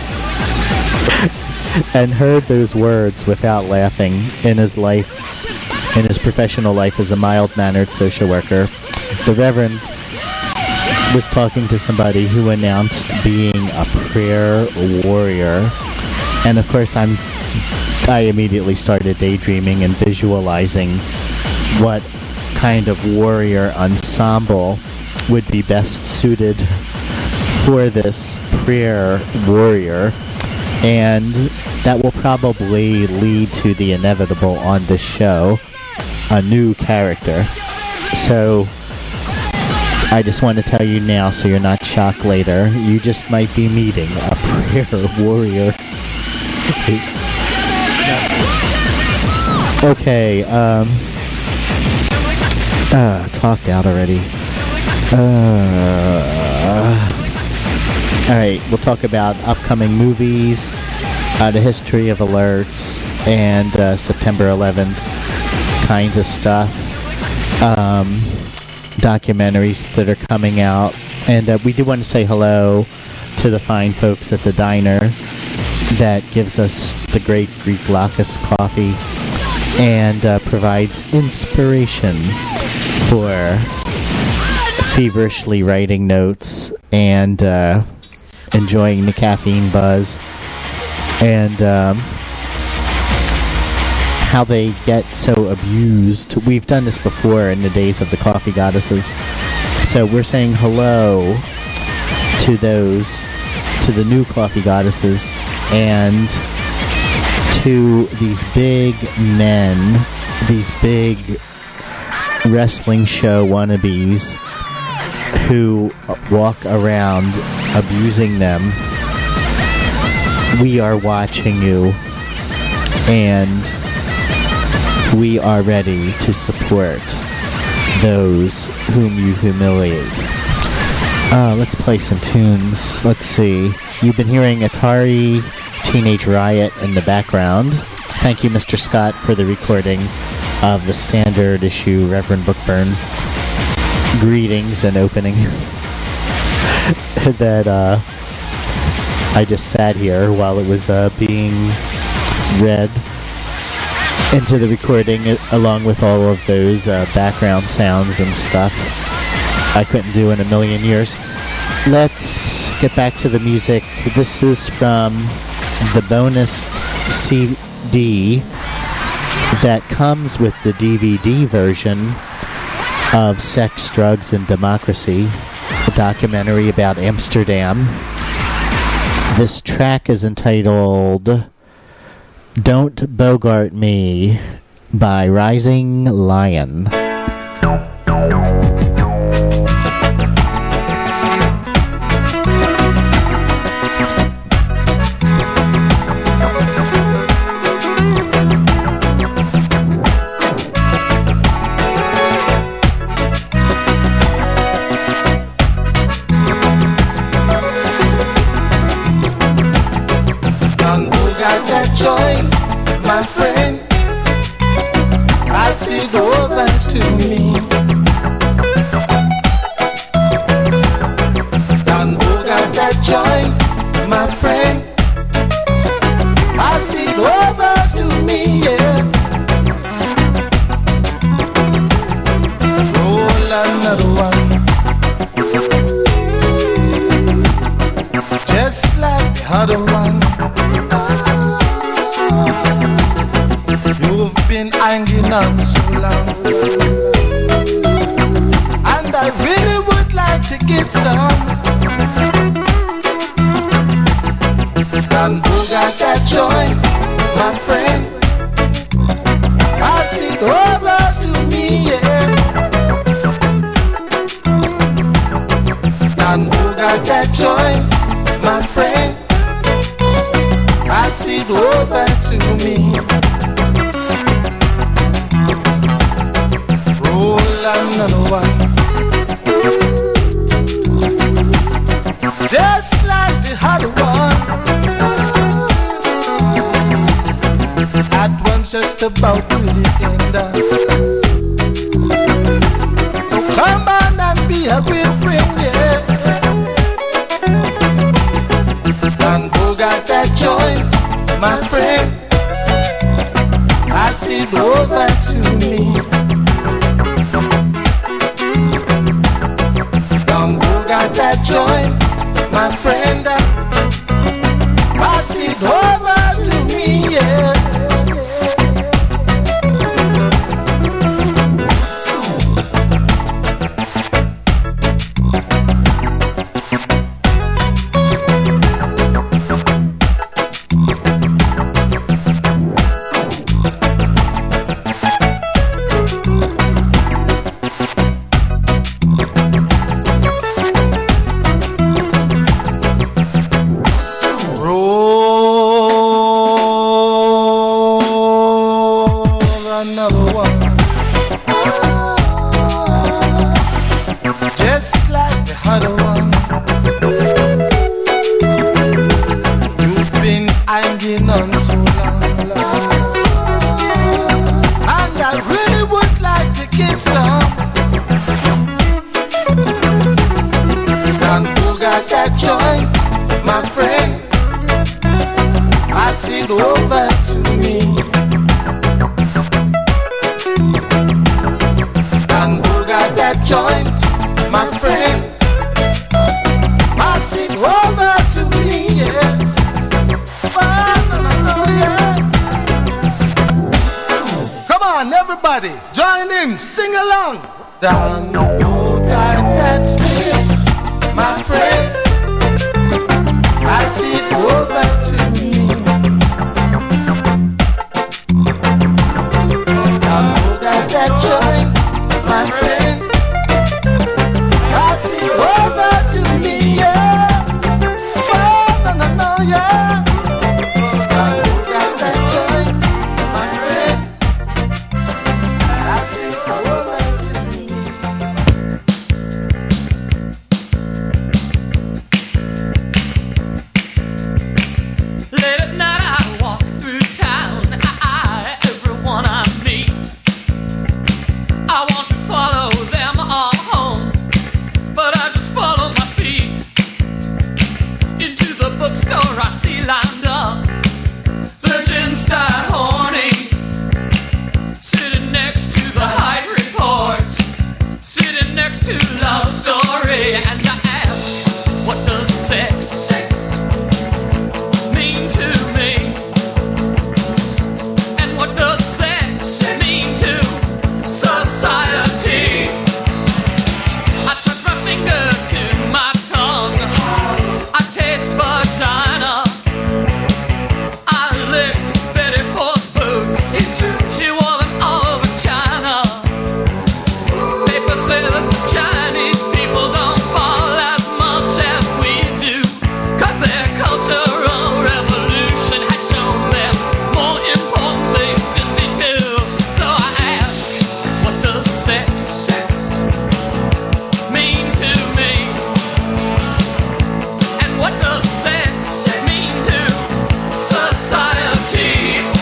and heard those words without laughing in his life, in his professional life as a mild-mannered social worker. The Reverend was talking to somebody who announced being a prayer warrior, and of course I'm I immediately started daydreaming and visualizing what kind of warrior ensemble would be best suited for this prayer warrior, and that will probably lead to the inevitable on this show, a new character. So I just want to tell you now so you're not shocked later, you just might be meeting a prayer warrior. Okay, um... Uh, talk out already. Uh... Alright, we'll talk about upcoming movies, uh, the history of alerts, and uh, September eleventh kinds of stuff. Um, documentaries that are coming out. And uh, we do want to say hello to the fine folks at the diner that gives us the great Greek Lacus coffee and uh, provides inspiration for feverishly writing notes and uh, enjoying the caffeine buzz, and um, how they get so abused. We've done this before in the days of the coffee goddesses, so we're saying hello to those, to the new coffee goddesses, and to these big men, these big wrestling show wannabes who walk around abusing them. We are watching you, and we are ready to support those whom you humiliate. Uh, let's play some tunes. Let's see. You've been hearing Atari Teenage Riot in the background. Thank you, Mister Scott, for the recording of the standard issue Reverend Bookburn greetings and opening. That uh, I just sat here while it was uh, being read into the recording along with all of those uh, background sounds and stuff. I couldn't do in a million years. Let's get back to the music. This is from the bonus C D that comes with the D V D version of Sex, Drugs, and Democracy, a documentary about Amsterdam. This track is entitled Don't Bogart Me by Rising Lion. My friend, I see the over to me. Don't got that joy, my friend. I see the over to me, yeah. Roll another one, just like the other one. You've been hanging on so long, and I really would like to get some. And who got that joy, my friend? I see the others to me, yeah. And who got that joy, my friend? I see the others to me. Another one, just like the other one. That one's just about to the end. So come on and be a real friend, yeah. And who got that joint, my friend? I see the over to me. That joint, my friend, pass it over to me, yeah. Down, oh God, that's me, my friend. I see it over to me. Down, oh God, that joint, my friend. I see it over to me, yeah. Oh, no, no, no, yeah. Down, oh God, that joint, my friend. I see it over to me. love story, and I ask, what does sex, sex mean to me? And what does sex mean to society? I touch my finger to my tongue, I taste vagina, I licked Betty Ford's boots. It's true. She wore them all over China. People say that the Chinese people don't fall as much as we do, 'cause their cultural revolution had shown them more important things to see to. So I ask, what does sex, sex mean to me? And what does sex mean to society?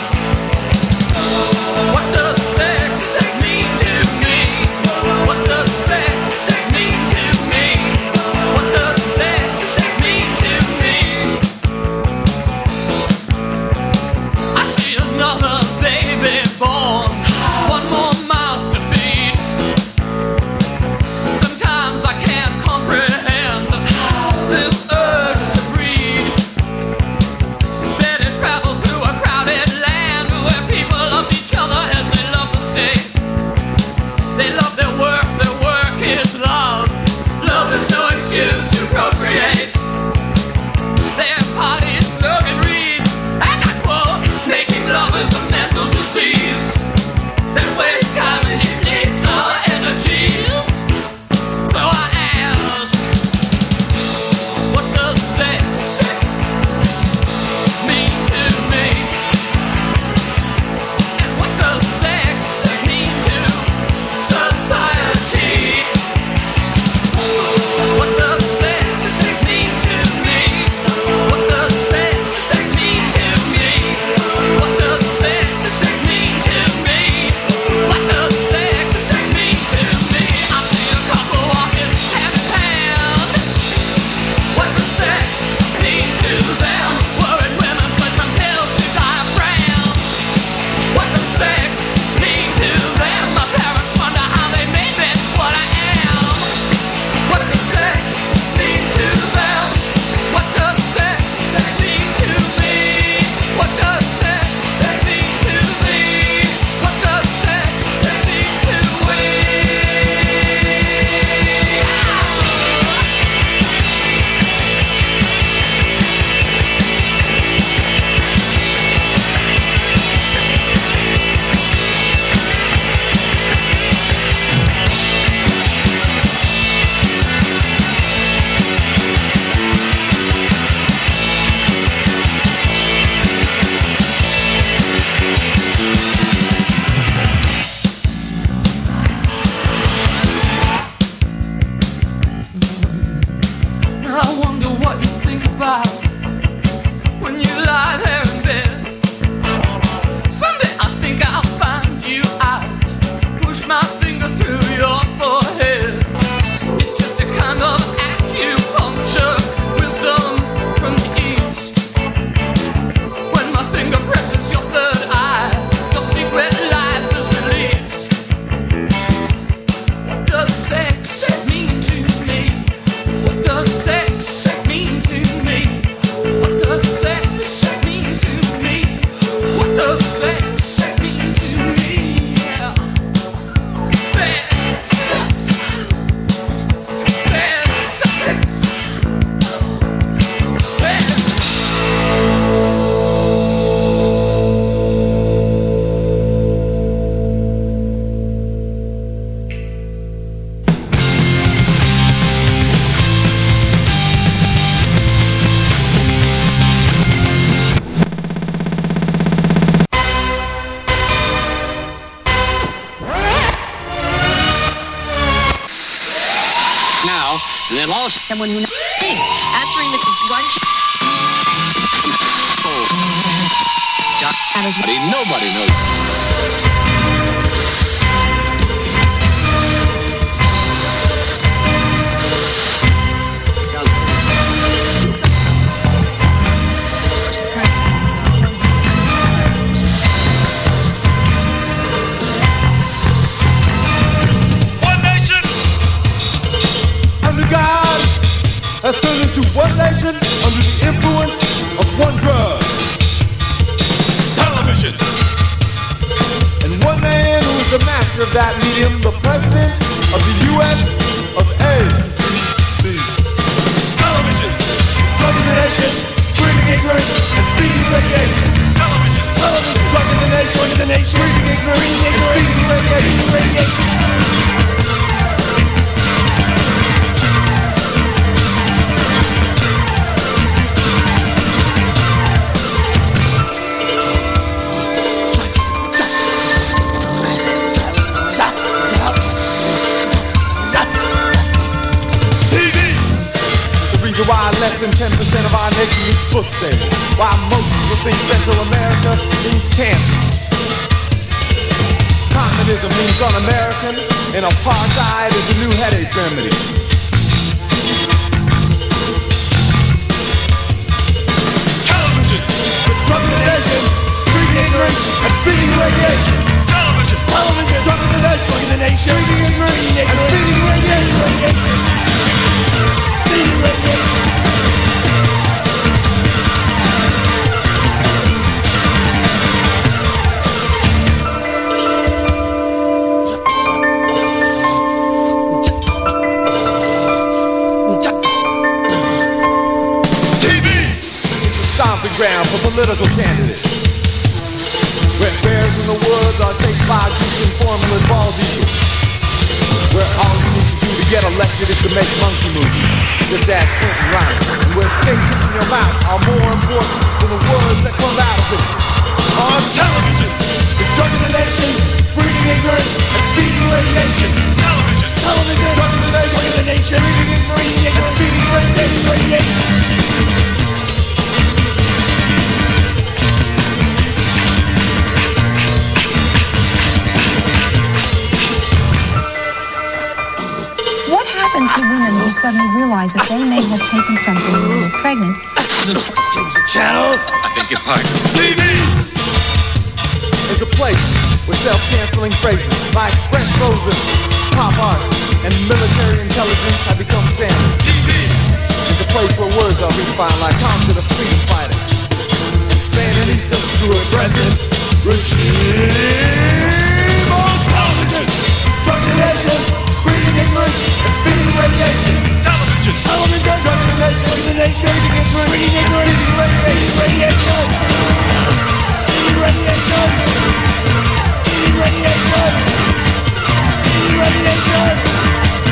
What does sex mean to me? What does sex mean to me? What does sex mean to me? I see another baby born, one more mouth to feed. Sometimes I can't comprehend this urge to breed. Better travel through a crowded land where people love each other as they love to stay. They love their work, their work is love. Love is no excuse to procreate. Their party slogan reads, and I quote, making love is a mental disease that wastes time and it needs our energies. So I ask, what does sex, sex mean to me? And what does sex mean to society? What does sex mean to me? What does sex mean to me? What does sex mean to me? What does sex mean to me? I see a couple walking hand in hand. What does sex mean to them? Worried women switch from pills to diaphragms. What does sex mean to them? My parents wonder how they made me what I am. What does sex mean to them? What does sex mean to me? What does sex mean to me? What does sex mean to we? I wonder what you think about when you lie there in bed. Someday I think I'll find you out, push my finger through your forehead. It's just a kind of acupuncture, wisdom from the east. When my finger presses your third eye, your secret life is released. What does sex mean to me? What does sex mean to me? What does sex mean to me? What does sex mean to me? Yeah. Sex, sex, sex, sex, sex. Now, they'll all someone who hey, answering the question. Nobody knows. One nation nation, breeding ignorance, feeding radiation, radiation. Why less than ten percent of our nation eats books daily. Why most people think Central America means Kansas. Communism means un-American, and apartheid is a new headache remedy. Television, the drug of the nation, breeding ignorance and feeding radiation. Television, television, drug of the nation, drug of the nation, breeding ignorance and feeding radiation, radiation. Feeding radiation. Ground for political candidates, where bears in the woods are chased by Grecian formula bald eagles, where all you need to do to get elected is to make monkey movies, just as Clinton rhymes, and where steaks in your mouth are more important than the words that come out of it. On television, the drug of the nation, breeding ignorance and feeding radiation. Television, television, drug of the nation, drug of the nation, breeding ignorance and feeding radiation, radiation. To women who suddenly realize that they may have taken something when they were pregnant. Change the channel. I beg your pardon. T V is a place where self-canceling phrases like fresh frozen, pop art, and military intelligence have become standard. T V is a place where words are redefined like come to the freedom fighter. And saying an Easter to a present regime on television, drug the nation, breeding ignorance and feeding radiation. Television, television, drug the nation, drug the nation, breeding ignorance, breeding ignorance, feeding radiation, radiation, feeding radiation, feeding radiation, feeding radiation.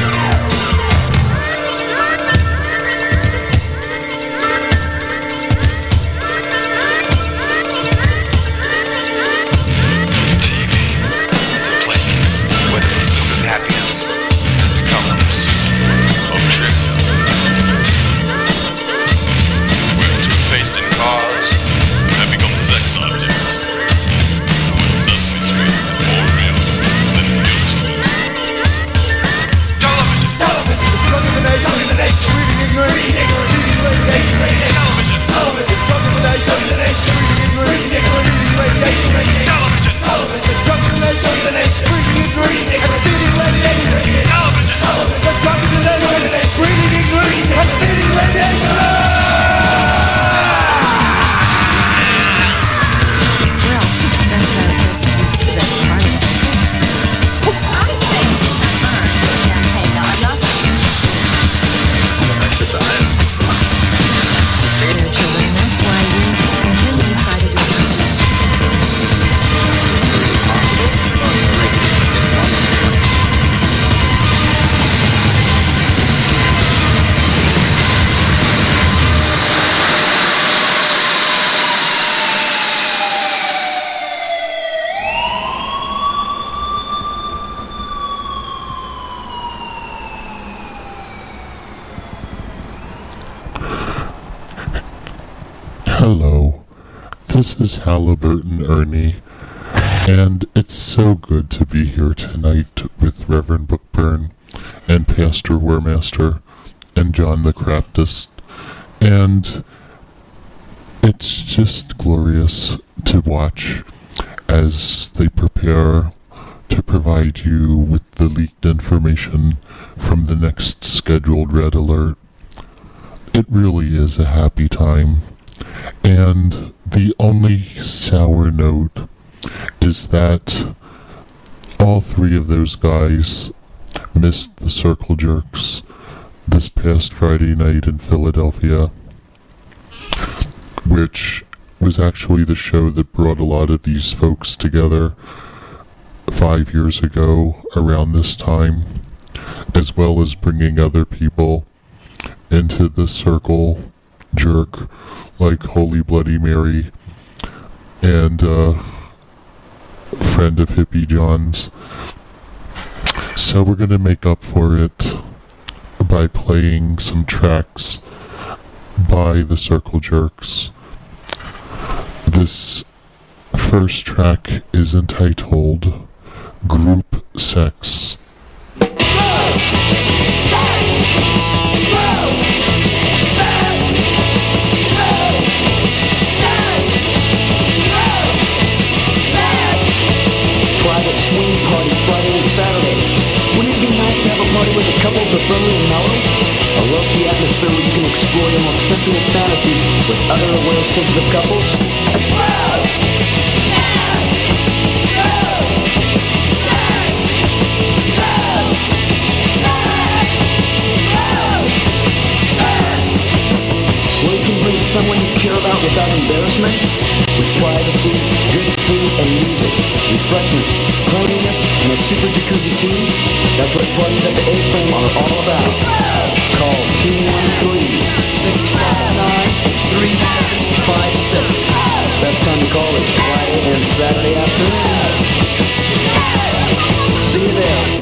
This is Halliburton Ernie, and it's so good to be here tonight with Reverend Bookburn and Pastor Warmaster and John the Craptist, and it's just glorious to watch as they prepare to provide you with the leaked information from the next scheduled Red Alert. It really is a happy time. And the only sour note is that all three of those guys missed the Circle Jerks this past Friday night in Philadelphia, which was actually the show that brought a lot of these folks together five years ago around this time, as well as bringing other people into the circle jerk like Holy Bloody Mary and uh, friend of Hippie John's. So we're going to make up for it by playing some tracks by the Circle Jerks. This first track is entitled Group Sex. Private swing party Friday and Saturday. Wouldn't it be nice to have a party where the couples are friendly and mellow? A low-key atmosphere where you can explore your most sensual fantasies with other aware, sensitive couples? Where you can bring someone you care about without embarrassment? With privacy, good food and music, refreshments, cleanliness, and a super jacuzzi too. That's what parties at the A-Frame are all about. Call two one three, six five nine, three seven five six. Best time to call is Friday and Saturday afternoons. See you there.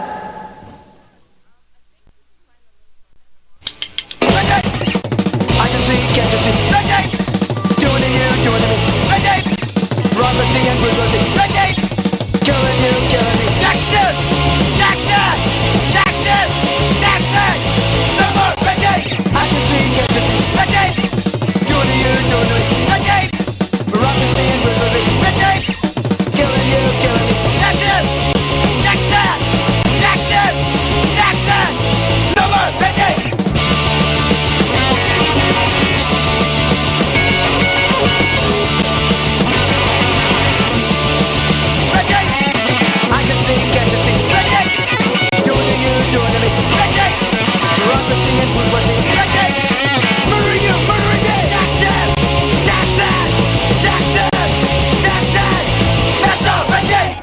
I can see, can't you see? Doing to you, doing to me. Prophecy and bourgeoisie. Killing you, killing me. Texas! Texas! Texas! Texas! No more reggae! I can see, can't you see? Reggae! Doing to you, doing to me. Reggae! Prophecy and bourgeoisie. Reggae! Killing you, killing me. Texas! Texas! Texas! Texas! No more reggae! I can see, can't you see? Reggae! Doing to you, doing to me. Reggae! Bureaucracy and bourgeoisie. Reggae! Murdering you, murdering me. Taxes! Taxes! Taxes! Taxes! That's all, reggae!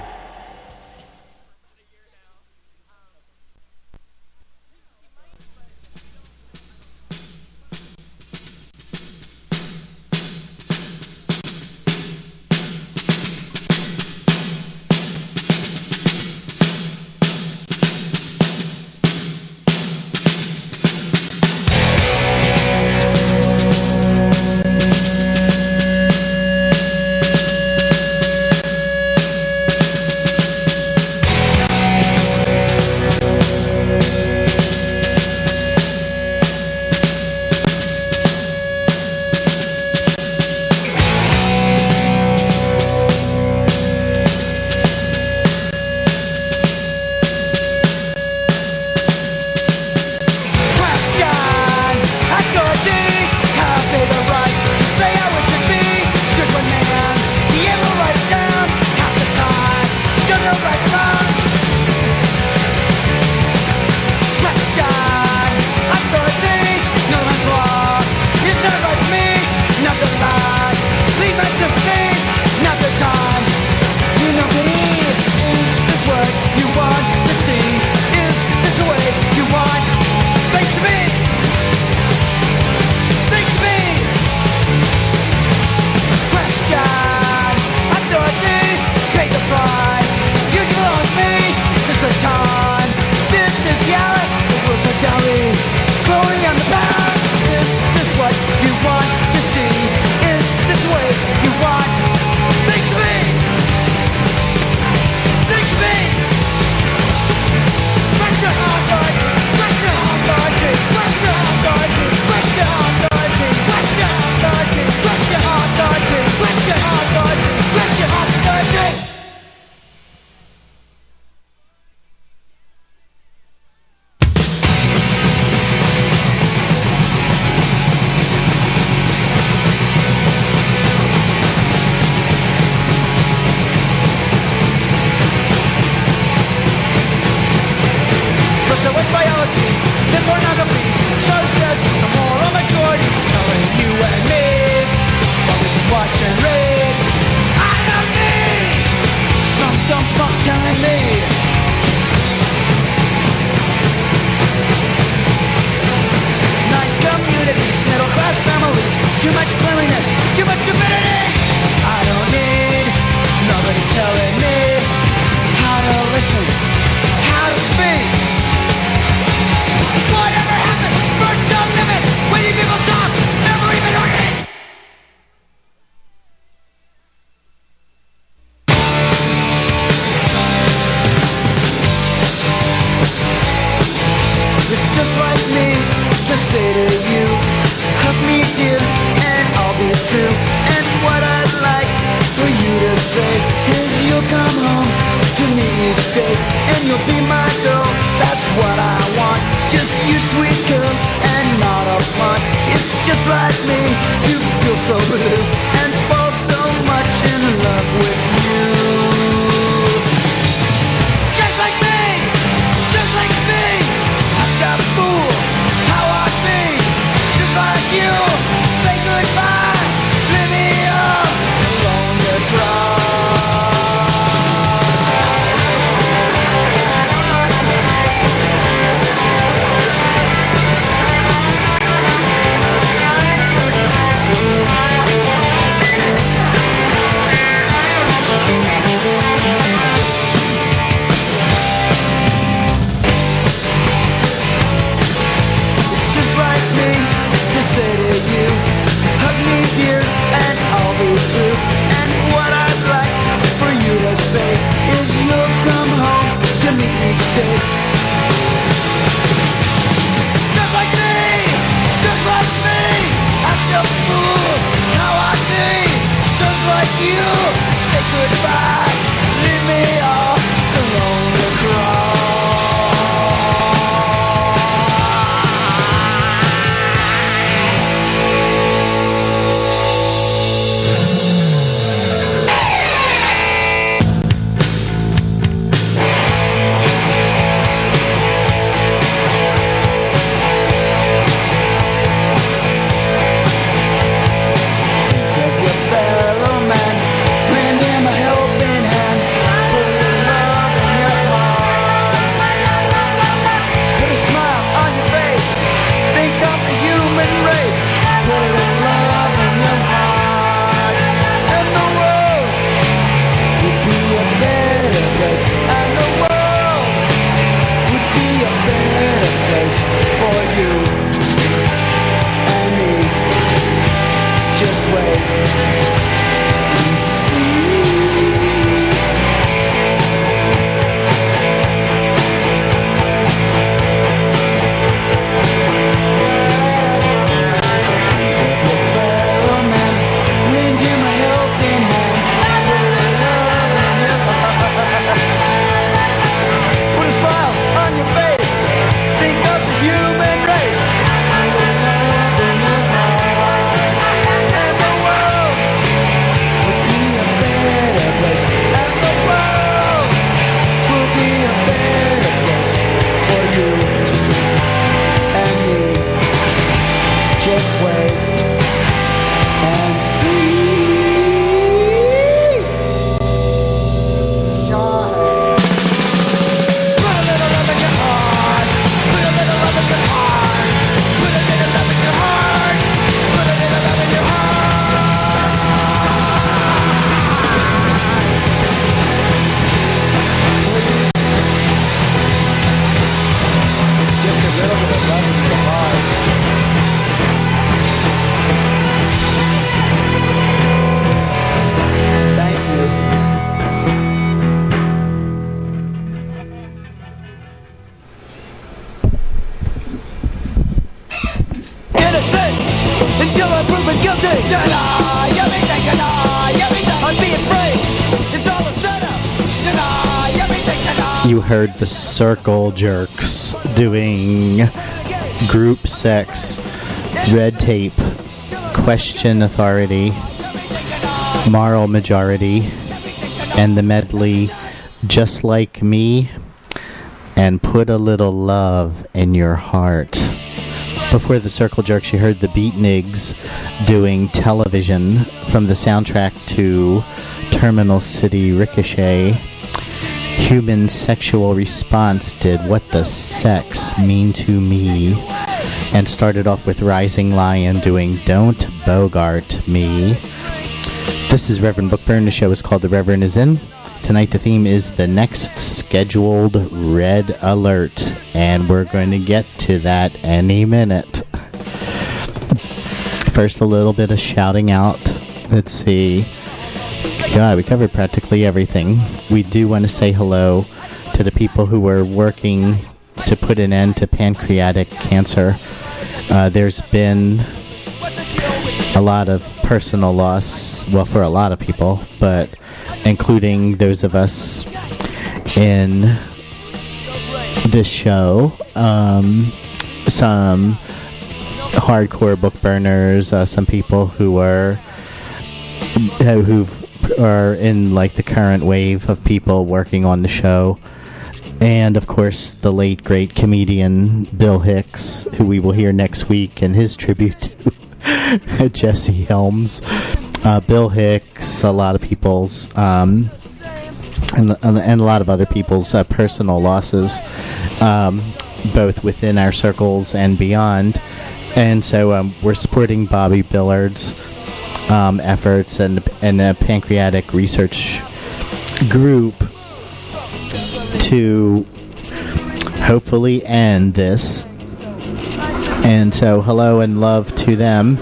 watch and read. I don't need some dumb schmuck telling me. Nice communities, middle class families, too much cleanliness, too much stupidity. I don't need nobody telling me how to listen, how to speak. Whatever happened, first don't limit, when you people talk, never even heard it. It's just like me to say to you, hug me dear, and I'll be true. And what I'd like for you to say is you'll come home to me each day, and you'll be my girl, that's what I want. Just you sweet girl, and not a blunt. It's just like me to feel so blue, and fall so much in love with you. Just like me, just like me, I've got a fool, how I be, just like you. Say goodbye, leave me all alone to cry. It's just like me to say to you, hug me dear, and I'll be true. And what I'd like for you to say is you'll come home to me each day. Just like me, just like me, I'm just a fool, how I be, just like you. Say goodbye, leave me all alone to cry. Of your fellow man, lend him a helping hand, put a little love in your heart, put a smile on your face, think of the human race, put a little love in your heart, and the world would be a better place, and the world would be a better place for you and me. Just wait and see. Think of your fellow man, lend him a helping hand, put a little love in your heart, put a smile on your face, think of the human race, put a little love in your heart, and the world would be a better place, and the world will be a better place for you and me. Just wait and see. Shine. Put a little love in your heart. Put a little love in your heart. Put a little love in your heart. Put a little love in your heart. Just a little bit of love in your heart. Thank you. Innocent until I'm proven guilty. Deny everything, deny everything. I'm being free. It's all a setup. Deny everything, deny. You heard the Circle Jerks doing Group Sex, Red Tape, Question Authority, Moral Majority, and the medley Just Like Me and Put a Little Love in Your Heart. Before the Circle Jerks, you heard the Beatniks doing Television from the soundtrack to Terminal City Ricochet. Human Sexual Response did What Does Sex Mean to Me? And started off with Rising Lion doing Don't Bogart Me. This is Reverend Bookburn. The show is called The Reverend Is In. Tonight the theme is the next scheduled Red Alert, and we're going to get to that any minute. First, a little bit of shouting out. Let's see. God, we covered practically everything. We do want to say hello to the people who were working to put an end to pancreatic cancer. Uh, there's been a lot of personal loss, well, for a lot of people, but including those of us in this show. Um, some hardcore book burners, uh, some people who are who are in like the current wave of people working on the show, and of course the late great comedian Bill Hicks, who we will hear next week in his tribute to Jesse Helms. Uh, Bill Hicks, a lot of people's, um, and, and a lot of other people's uh, personal losses, um, both within our circles and beyond. And so um, we're supporting Bobby Billard's um, efforts and, and a pancreatic research group to hopefully end this. And so hello and love to them.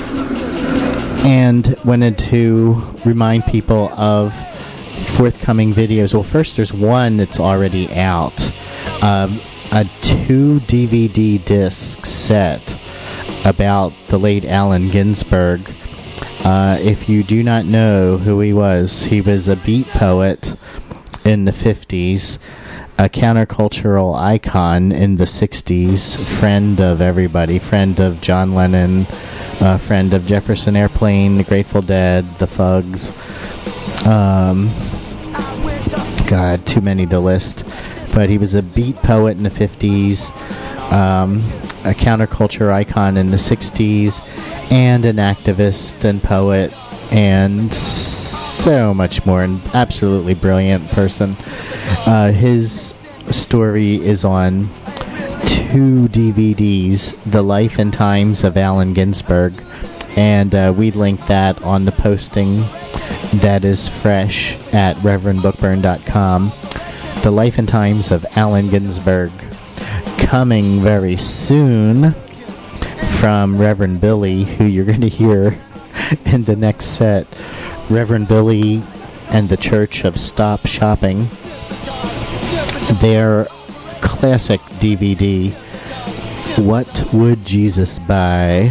And wanted to remind people of forthcoming videos. Well, first there's one that's already out. Um, a two D V D disc set about the late Allen Ginsberg. Uh, if you do not know who he was, he was a beat poet in the fifties, a countercultural icon in the sixties, friend of everybody, friend of John Lennon, a friend of Jefferson Airplane, the Grateful Dead, the Fugs. Um, God, too many to list. But he was a beat poet in the fifties, um, a counterculture icon in the sixties, and an activist and poet, and so much more. An absolutely brilliant person. Uh, his story is on two D V Ds, The Life and Times of Allen Ginsberg, and uh, we link that on the posting that is fresh at reverend bookburn dot com. The Life and Times of Allen Ginsberg, coming very soon from Reverend Billy, who you're going to hear in the next set. Reverend Billy and the Church of Stop Shopping. Their classic D V D, What Would Jesus Buy?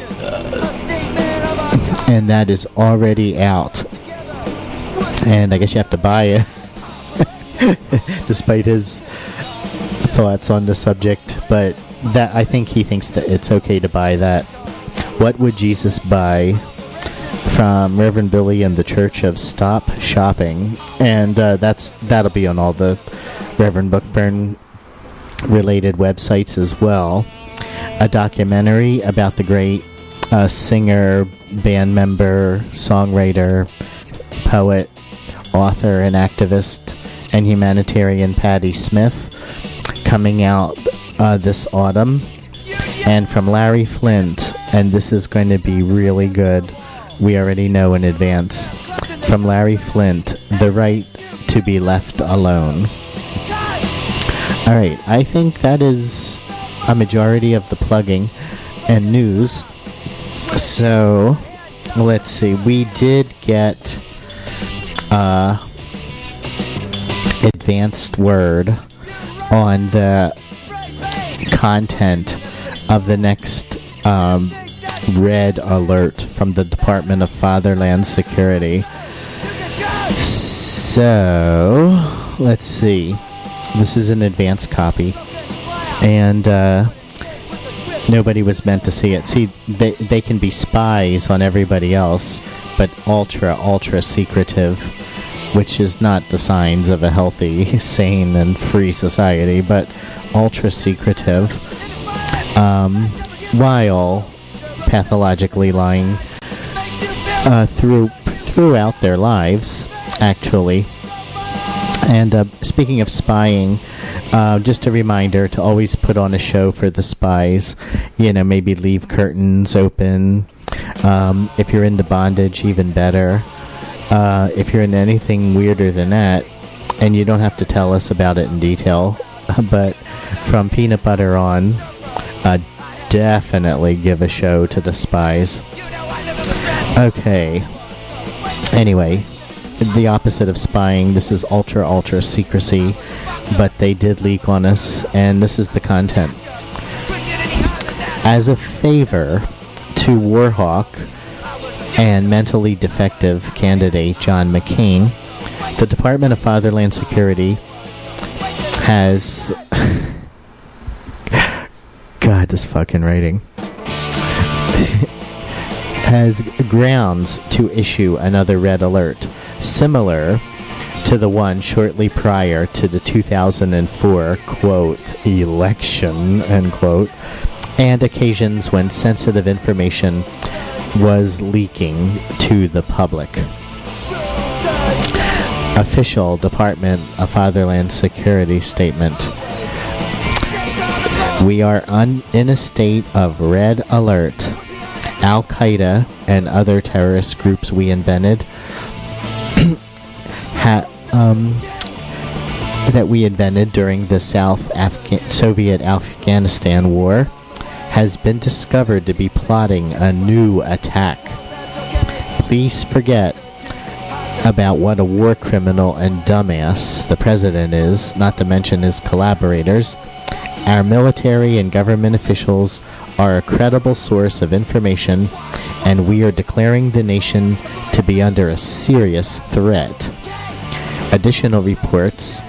And that is already out. And I guess you have to buy it, despite his thoughts on the subject. But that I think he thinks that it's okay to buy that. What Would Jesus Buy? From Reverend Billy and the Church of Stop Shopping. And uh, that's that'll be on all the Reverend Bookburn related websites as well. A documentary about the great uh, singer, band member, songwriter, poet, author, and activist, and humanitarian Patti Smith, coming out uh, this autumn. And from Larry Flint, and this is going to be really good, we already know in advance. From Larry Flint, The Right to Be Left Alone. Alright, I think that is a majority of the plugging and news. So, let's see. We did get uh, advanced word on the content of the next um, red alert from the Department of Fatherland Security. So, let's see. This is an advanced copy, and uh, nobody was meant to see it. See, they they can be spies on everybody else, but ultra, ultra secretive, which is not the signs of a healthy, sane, and free society, but ultra secretive. Um, while pathologically lying uh, through throughout their lives, actually. And uh, speaking of spying, uh, just a reminder to always put on a show for the spies. You know, maybe leave curtains open. Um, if you're into bondage, even better. Uh, if you're into anything weirder than that, and you don't have to tell us about it in detail, but from peanut butter on, uh, definitely give a show to the spies. Okay. Anyway, the opposite of spying, this is ultra, ultra secrecy, but they did leak on us, and this is the content. As a favor to Warhawk and mentally defective candidate John McCain, the Department of Fatherland Security has... God, this fucking writing. has grounds to issue another red alert, similar to the one shortly prior to the two thousand four, quote, election, end quote, and occasions when sensitive information was leaking to the public. Official Department of Fatherland Security statement. We are un- in a state of red alert. Al-Qaeda and other terrorist groups we invented ha- um, that we invented during the South Afga- Soviet Afghanistan War has been discovered to be plotting a new attack. Please forget about what a war criminal and dumbass the president is, not to mention his collaborators. Our military and government officials are a credible source of information, and we are declaring the nation to be under a serious threat. Additional reports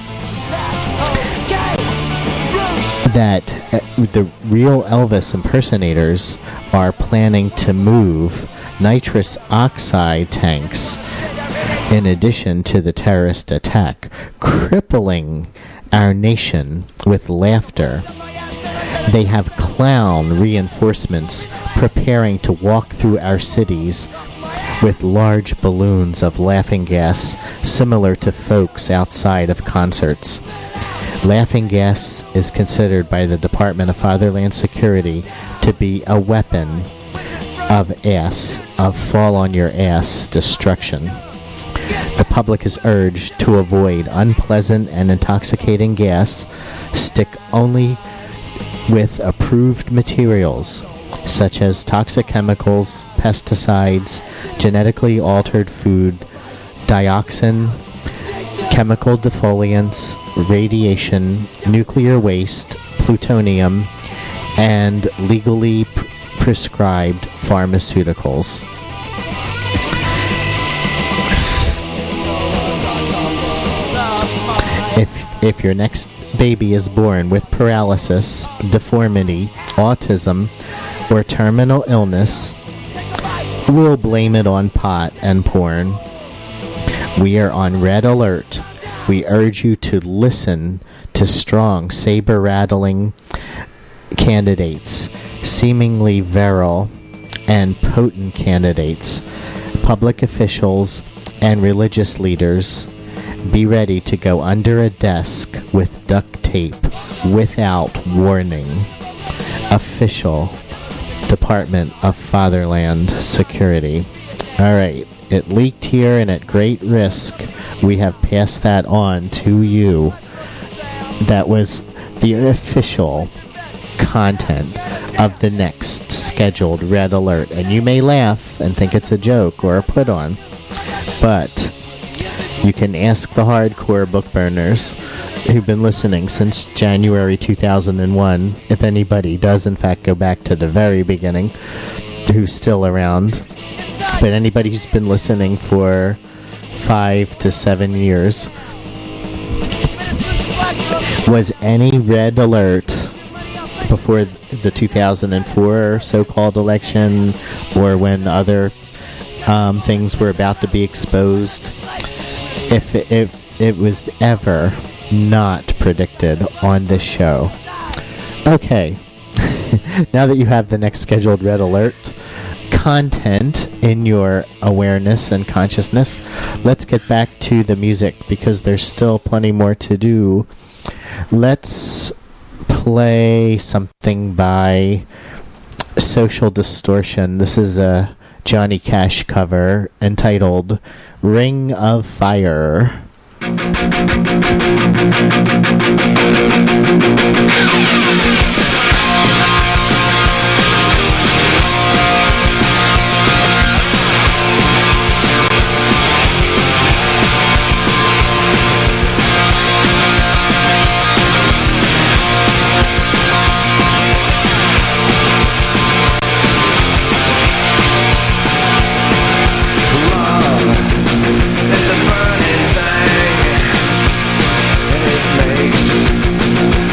that uh, the real Elvis impersonators are planning to move nitrous oxide tanks in addition to the terrorist attack, crippling our nation with laughter. They have clown reinforcements preparing to walk through our cities with large balloons of laughing gas similar to folks outside of concerts. Laughing gas is considered by the Department of Fatherland Security to be a weapon of ass, of fall-on-your-ass destruction. The public is urged to avoid unpleasant and intoxicating gas, stick only with approved materials such as toxic chemicals, pesticides, genetically altered food, dioxin, chemical defoliants, radiation, nuclear waste, plutonium, and legally pr- prescribed pharmaceuticals. If if your next baby is born with paralysis, deformity, autism, or terminal illness, we'll blame it on pot and porn. We are on red alert. We urge you to listen to strong, saber-rattling candidates, seemingly virile and potent candidates, public officials, and religious leaders. Be ready to go under a desk with duct tape without warning. Official Department of Fatherland Security. Alright, it leaked here, and at great risk, we have passed that on to you. That was the official content of the next scheduled Red Alert. And you may laugh and think it's a joke or a put-on, but you can ask the hardcore book burners who've been listening since January two thousand one, if anybody does in fact go back to the very beginning, who's still around. But anybody who's been listening for five to seven years, was any Red Alert before the two thousand four so-called election, or when other um, things were about to be exposed, if it, if it was ever not predicted on this show? Okay. now that you have the next scheduled Red Alert content in your awareness and consciousness, let's get back to the music because there's still plenty more to do. Let's play something by Social Distortion. This is a Johnny Cash cover entitled Ring of Fire. It's a burning thing, and it makes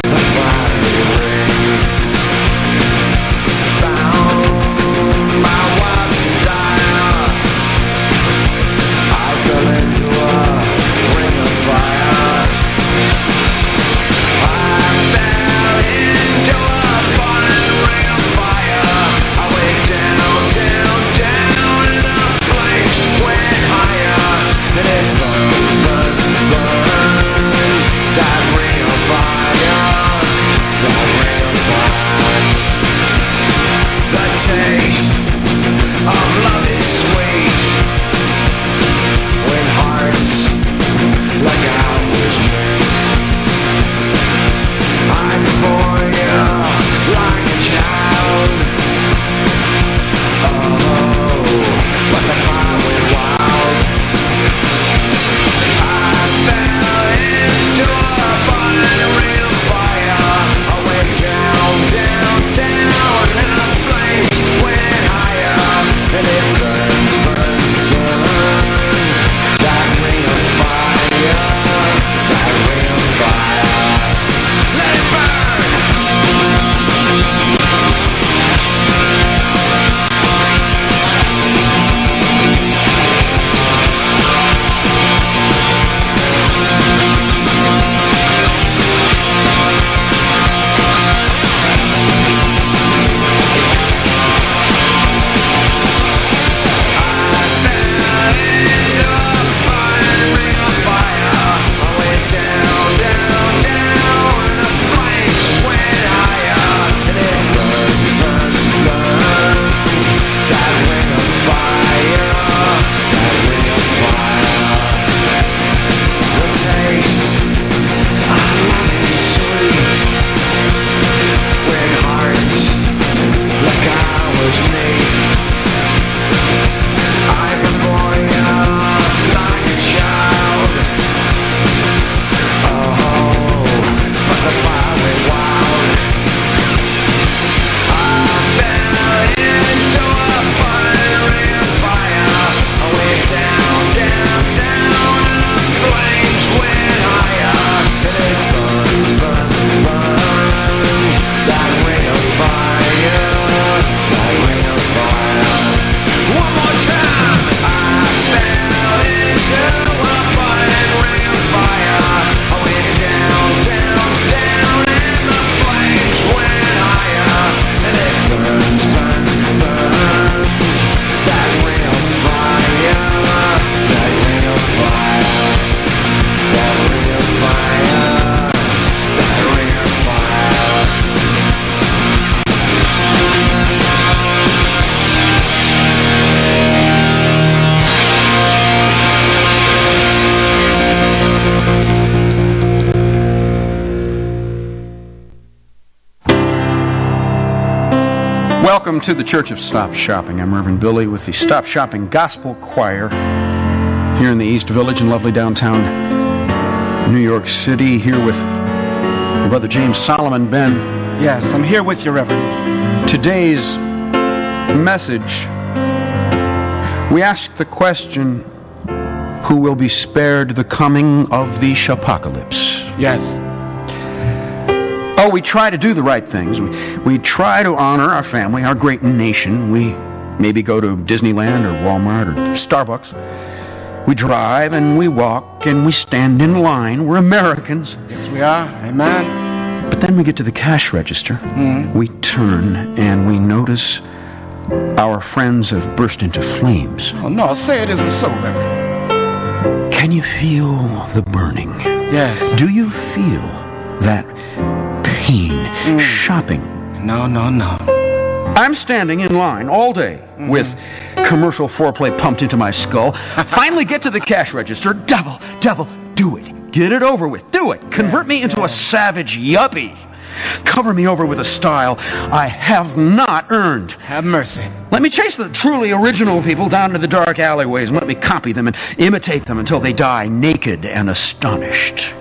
Welcome to the Church of Stop Shopping. I'm Reverend Billy with the Stop Shopping Gospel Choir here in the East Village in lovely downtown New York City, here with Brother James Solomon. Ben. Yes, I'm here with you, Reverend. Today's message, we ask the question, who will be spared the coming of the apocalypse? Yes. Oh, we try to do the right things. We, we try to honor our family, our great nation. We maybe go to Disneyland or Walmart or Starbucks. We drive and we walk and we stand in line. We're Americans. Yes, we are. Amen. But Then we get to the cash register. Mm-hmm. We turn and we notice our friends have burst into flames. Oh, no, say it isn't so, Reverend. Can you feel the burning? Yes. Do you feel that pain? Mm. Shopping? No, no, no. I'm standing in line all day mm-hmm. with commercial foreplay pumped into my skull. Finally get to the cash register. Devil, devil, do it. Get it over with. Do it. Convert me into a savage yuppie. Cover me over with a style I have not earned. Have mercy. Let me chase the truly original people down to the dark alleyways and let me copy them and imitate them until they die naked and astonished.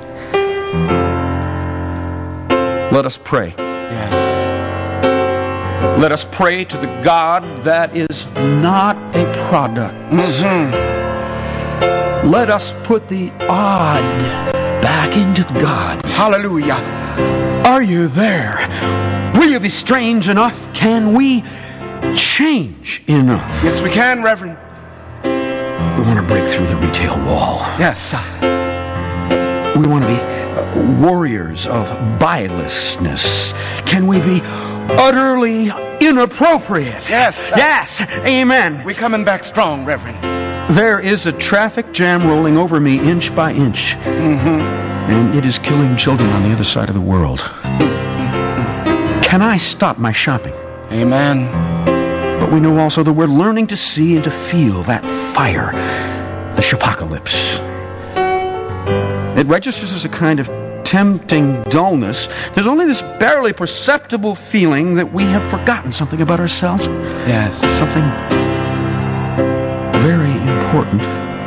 Let us pray. Yes. Let us pray to the God that is not a product. Mm-hmm. Let us put the odd back into God. Hallelujah. Are you there? Will you be strange enough? Can we change enough? Yes, we can, Reverend. We want to break through the retail wall. Yes. We want to be uh, warriors of bilelessness. Can we be utterly inappropriate? Yes. Yes. Amen. We're coming back strong, Reverend. There is a traffic jam rolling over me inch by inch. Mm-hmm. And it is killing children on the other side of the world. Can I stop my shopping? Amen. But we know also that we're learning to see and to feel that fire, the shapocalypse. It registers as a kind of tempting dullness. There's only this barely perceptible feeling that we have forgotten something about ourselves. Yes. Something very important.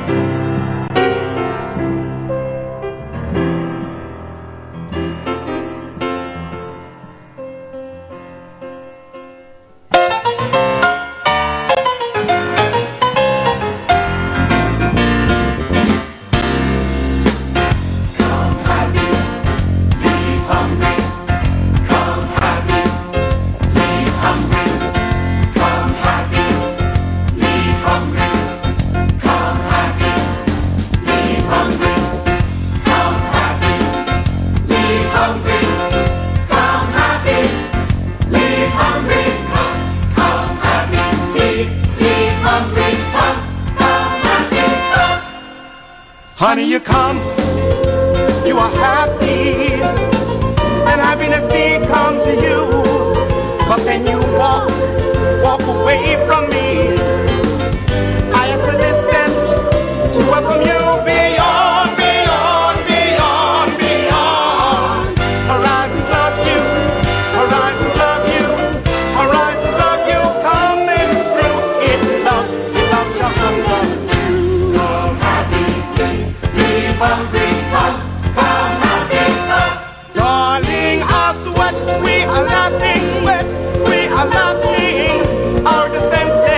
Honey, you come, you are happy, and happiness becomes you. But then you walk, walk away from me. I ask the distance to welcome you beyond, beyond, beyond, beyond. Horizons love you, horizons love you, horizons love you. Coming through, it loves, it loves your hunger too. Come happy, leave hungry, come, come happy, come. Darling, I sweat, we are laughing, sweat, we are laughing. Our defense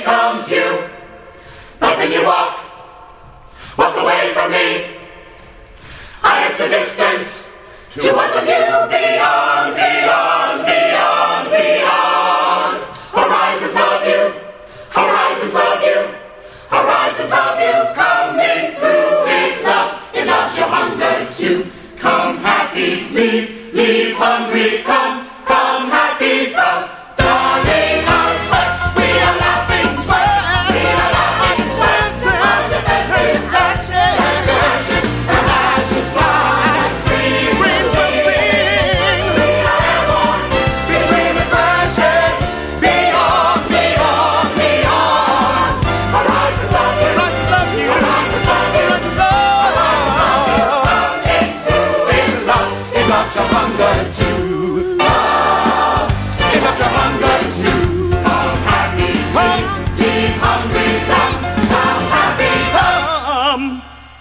comes you, but then you walk, walk away from me. I ask the distance to welcome you beyond, beyond, beyond, beyond. Horizons of you, horizons of you, horizons of you coming through. It loves, it loves your hunger to come happy, leave, leave hungry, come, come happy, come. Darling, our sweat, we are laughing sweat, we are laughing sweat, consequences, ashes, and ashes fly, screams will sing, we are airborne, between the crashes, beyond, beyond, beyond, horizons of you, horizons of you, horizons of you, coming through, it loves, it loves your hunger to love, it loves your hunger to come happy, leave, leave hungry, come, come happy, come.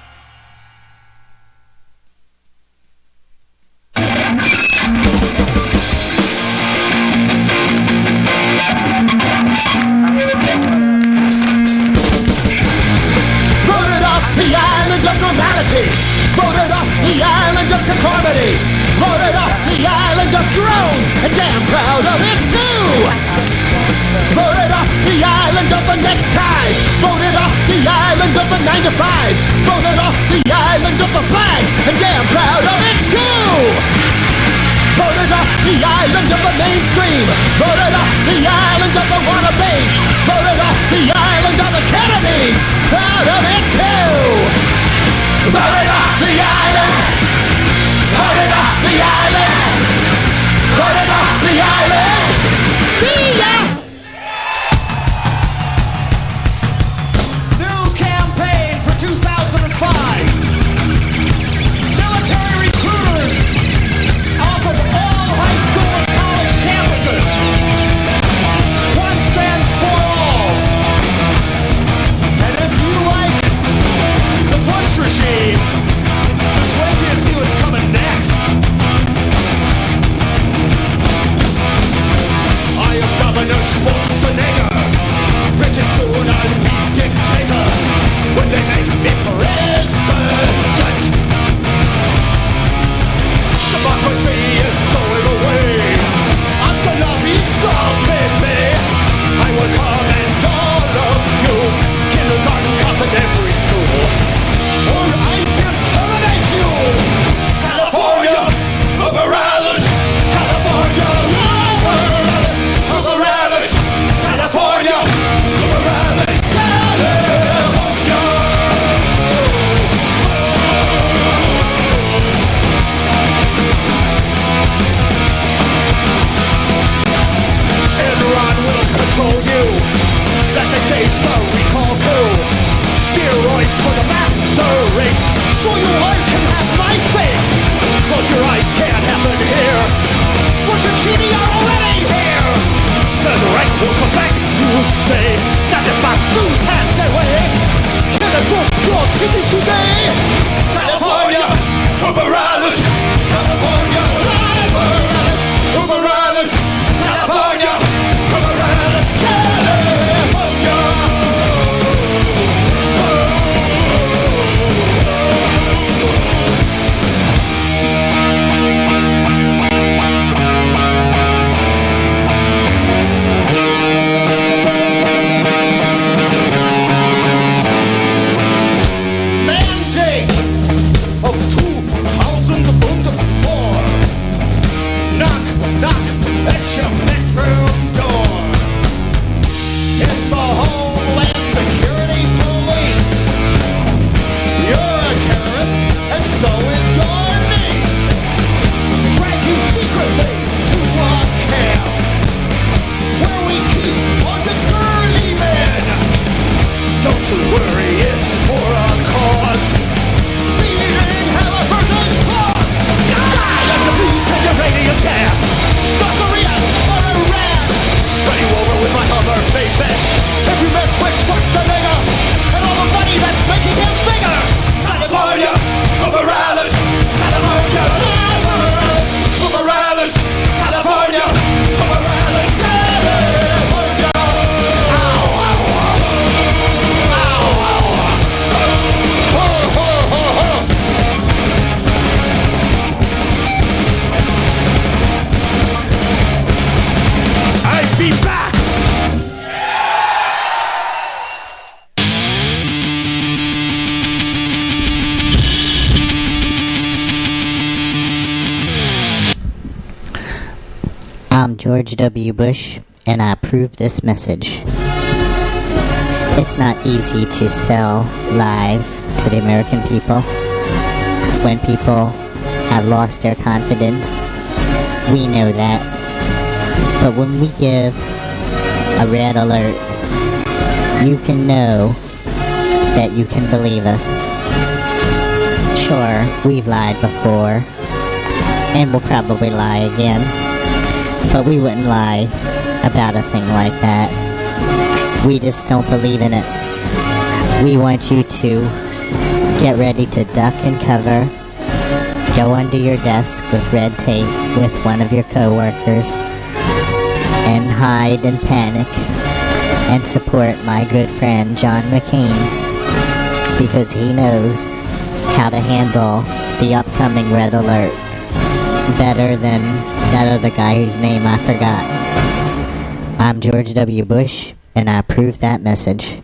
Voted off the island of normality. Voted off the island of conformity. Voted off the island of drones. And damn proud of it too. Voted off the island of the neckties. Voted off the island of the nine to five. Voted off the island of the flag. And damn proud of it too. Voted off the island of the mainstream. Voted off the island of the wannabes. Voted off the island of the Kennedys. Proud of it too. Voted off the island. Voted off the island. Voted off the island. See ya. New campaign for two thousand five. Military recruiters off of all high school and college campuses. Once and for all. And if you like the Bush regime, just wait till you see what's coming next. I am Governor Schwarzenegger. Pretty soon I'll be dictator when they make me president. Democracy is going away. Hasta la vista, baby. I will command all of you. Kindergarten cop in every school. Or I will terminate you. California, Morales. California, Morales. Morales. California, Morales. California. Enron will control you. That they sage the recall coup. Steroids for the master race. So your wife can have my face. Close your eyes, can't happen here. Bush and Cheney are already here. Third Reich will come back. You say that the Fox News has their way. Can I drop your titties today? California, Morales. California, Morales. Morales. California, Morales. California. Mandate I'm George W. Bush, and I approve this message. It's not easy to sell lies to the American people when people have lost their confidence. We know that. But when we give a red alert, you can know that you can believe us. Sure, we've lied before, and we'll probably lie again, but we wouldn't lie about a thing like that. We just don't believe in it. We want you to get ready to duck and cover, go under your desk with red tape with one of your coworkers, and hide and panic and support my good friend John McCain, because he knows how to handle the upcoming red alert better than that other guy whose name I forgot. I'm George W. Bush, and I approve that message.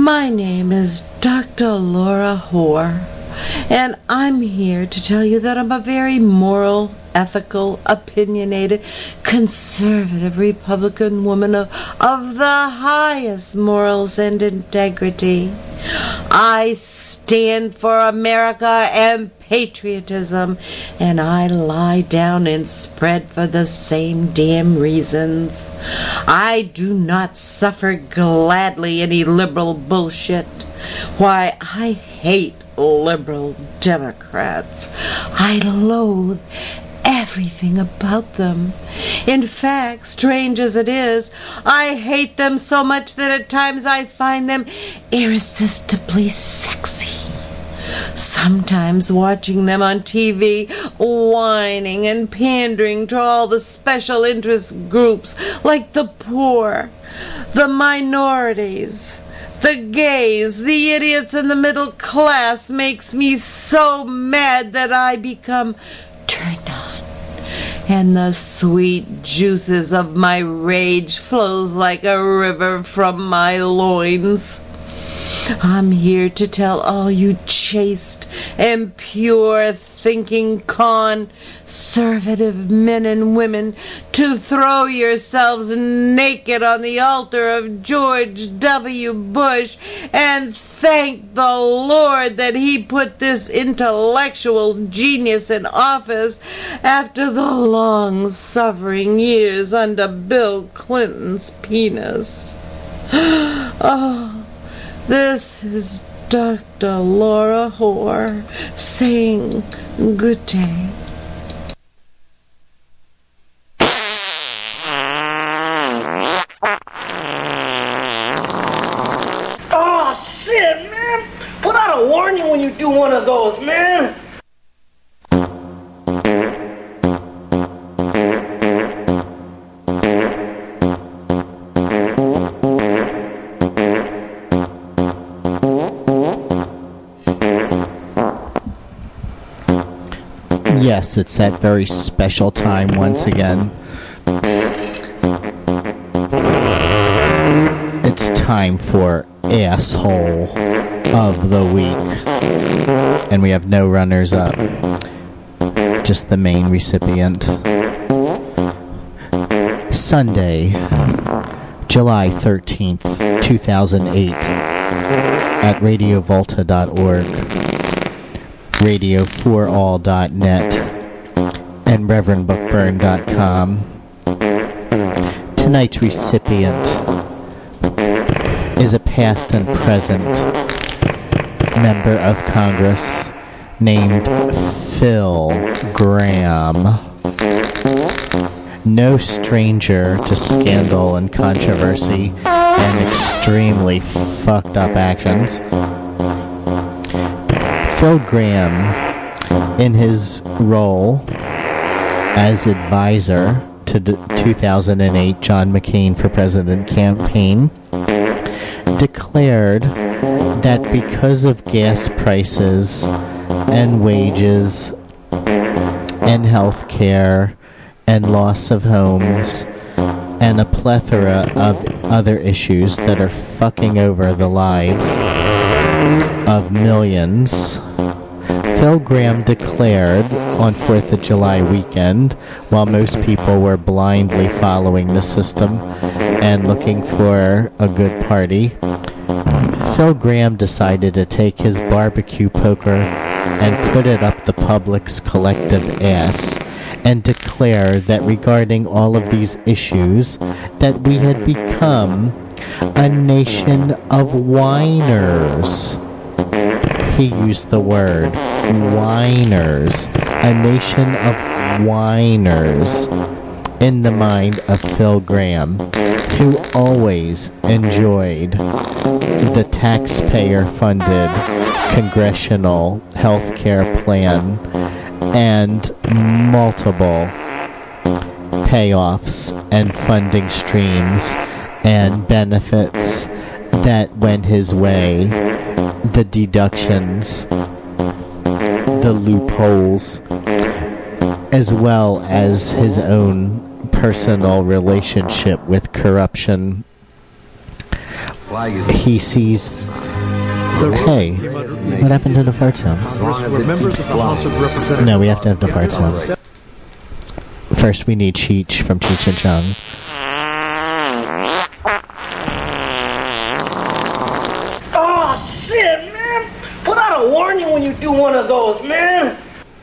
My name is Doctor Laura Hoare, and I'm here to tell you that I'm a very moral, ethical, opinionated, conservative Republican woman of, of the highest morals and integrity. I stand for America and patriotism, and I lie down and spread for the same damn reasons. I do not suffer gladly any liberal bullshit. Why, I hate liberal Democrats. I loathe everything about them. In fact, strange as it is, I hate them so much that at times I find them irresistibly sexy. Sometimes watching them on T V, whining and pandering to all the special interest groups like the poor, the minorities, the gays, the idiots, and the middle class makes me so mad that I become turned on, and the sweet juices of my rage flows like a river from my loins. I'm here to tell all you chaste and pure thinking conservative men and women to throw yourselves naked on the altar of George W. Bush and thank the Lord that he put this intellectual genius in office after the long-suffering years under Bill Clinton's penis. Oh, this is Doctor Laura Hoare saying good day. Oh, shit, man. Put out a warning when you do one of those, man. Yes, it's that very special time once again. It's time for Asshole of the Week. And we have no runners-up. Just the main recipient. Sunday, July thirteenth, two thousand eight, at radio volta dot org. radio for all dot net, and reverend book burn dot com. Tonight's recipient is a past and present member of Congress named Phil Gramm. No stranger to scandal and controversy and extremely fucked up actions. Phil Gramm, in his role as advisor to the two thousand eight John McCain for President campaign, declared that because of gas prices and wages and health care and loss of homes and a plethora of other issues that are fucking over the lives of millions, Phil Gramm declared on fourth of July weekend, while most people were blindly following the system and looking for a good party, Phil Gramm decided to take his barbecue poker and put it up the public's collective ass and declare that regarding all of these issues, that we had become a nation of whiners. He used the word whiners, a nation of whiners, in the mind of Phil Gramm, who always enjoyed the taxpayer-funded congressional health care plan and multiple payoffs and funding streams and benefits that went his way, the deductions, the loopholes, as well as his own personal relationship with corruption. he sees. Hey, what happened to the fart sounds? Members of the House of Representatives. No, we have to have the fart sounds. First, we need Cheech from Cheech and Chong. Oh, shit, man. Put out a warning when you do one of those, man.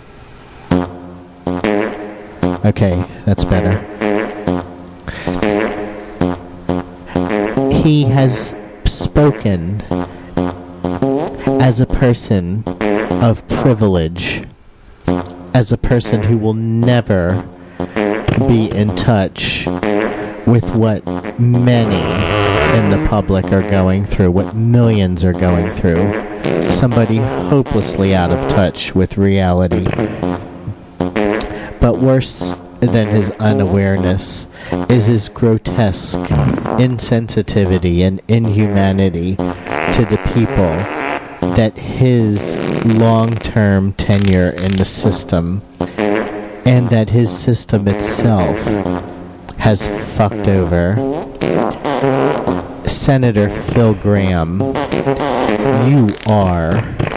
Okay, that's better. He has spoken as a person of privilege, as a person who will never be in touch with what many in the public are going through, what millions are going through. Somebody hopelessly out of touch with reality. But worse than his unawareness is his grotesque insensitivity and inhumanity to the people that his long-term tenure in the system and that his system itself has fucked over. Senator Phil Gramm, you are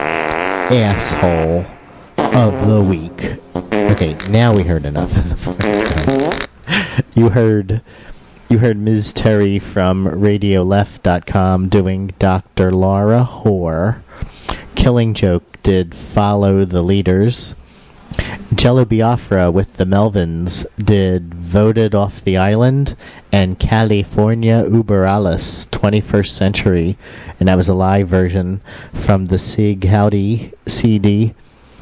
asshole of the week. Okay, now we heard enough of the fart sounds. You heard, you heard Miz Terry from radio left dot com doing Doctor Laura Hoare. Killing Joke did Follow the Leaders. Jello Biafra with the Melvins did Voted Off the Island, and California Uber Alles, twenty-first Century, and that was a live version from the Sig Howdy C D.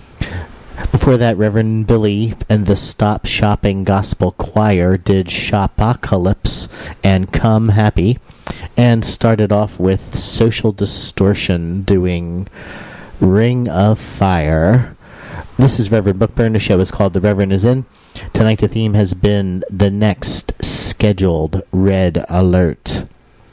Before that, Reverend Billy and the Stop Shopping Gospel Choir did Shopocalypse and Come Happy, and started off with Social Distortion doing Ring of Fire. This is Reverend Bookburn. The show is called The Reverend Is In. Tonight the theme has been the next scheduled Red Alert.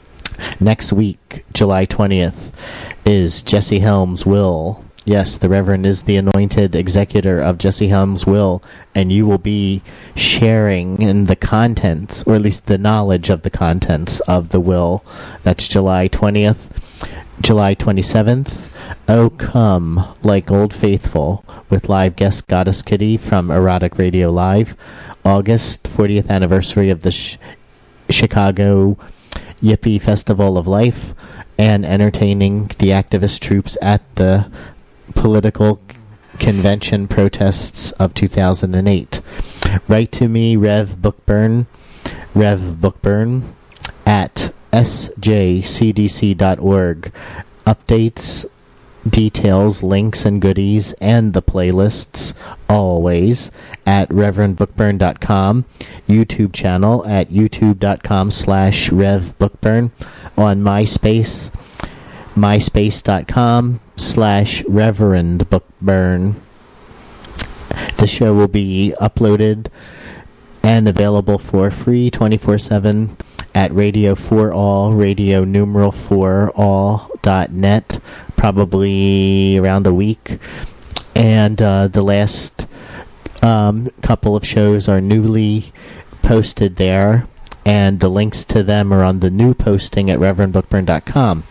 Next week, July twentieth, is Jesse Helms' will. Yes, the Reverend is the anointed executor of Jesse Helms' will, and you will be sharing in the contents, or at least the knowledge of the contents of the will. That's July twentieth. July twenty-seventh, Oh Come Like Old Faithful, with live guest Goddess Kitty from Erotic Radio Live. August, fortieth anniversary of the Sh- Chicago Yippie Festival of Life, and entertaining the activist troops at the political convention protests of two thousand eight. Write to me, Rev Bookburn, Rev Bookburn, at s j c d c dot org. Updates, details, links, and goodies, and the playlists, always, at reverend bookburn dot com. YouTube channel at youtube dot com slash rev bookburn. On MySpace, myspace dot com slash reverend bookburn. The show will be uploaded and available for free twenty-four seven at Radio for All, radio numeral for all dot net, probably around a week. And uh, the last um, couple of shows are newly posted there, and the links to them are on the new posting at reverend bookburn dot com.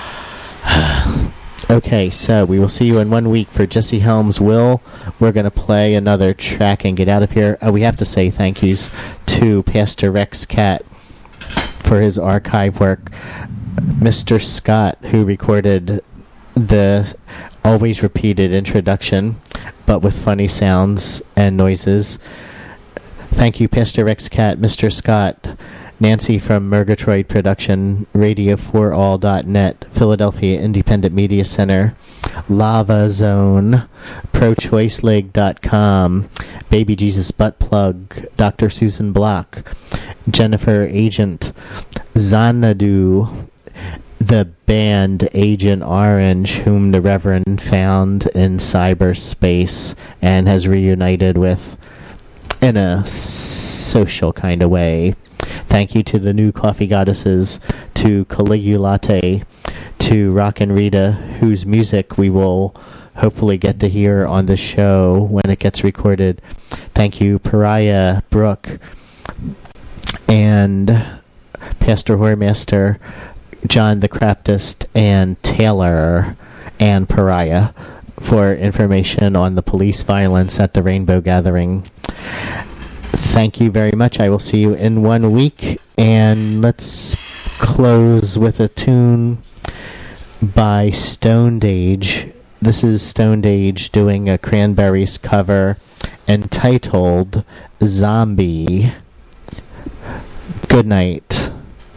Okay, so we will see you in one week for Jesse Helms' will. We're going to play another track and get out of here. Oh, we have to say thank yous to Pastor Rex Cat for his archive work. Mister Scott, who recorded the always repeated introduction, but with funny sounds and noises. Thank you, Pastor Rex Cat, Mister Scott, Nancy from Murgatroyd Production, radio for all dot net, Philadelphia Independent Media Center, Lava Zone, pro choice leg dot com, Baby Jesus Butt Plug, Doctor Susan Block, Jennifer Agent, Xanadu, the band Agent Orange, whom the Reverend found in cyberspace and has reunited with in a social kind of way. Thank you to the new coffee goddesses, to Caligulate, to Rockin' Rita, whose music we will hopefully get to hear on the show when it gets recorded. Thank you, Pariah Brooke, and Pastor Whoremaster John the Craptist and Taylor and Pariah for information on the police violence at the Rainbow Gathering. Thank you very much. I will see you in one week. And let's close with a tune by Stoned Age. This is Stoned Age doing a Cranberries cover entitled Zombie. Good night.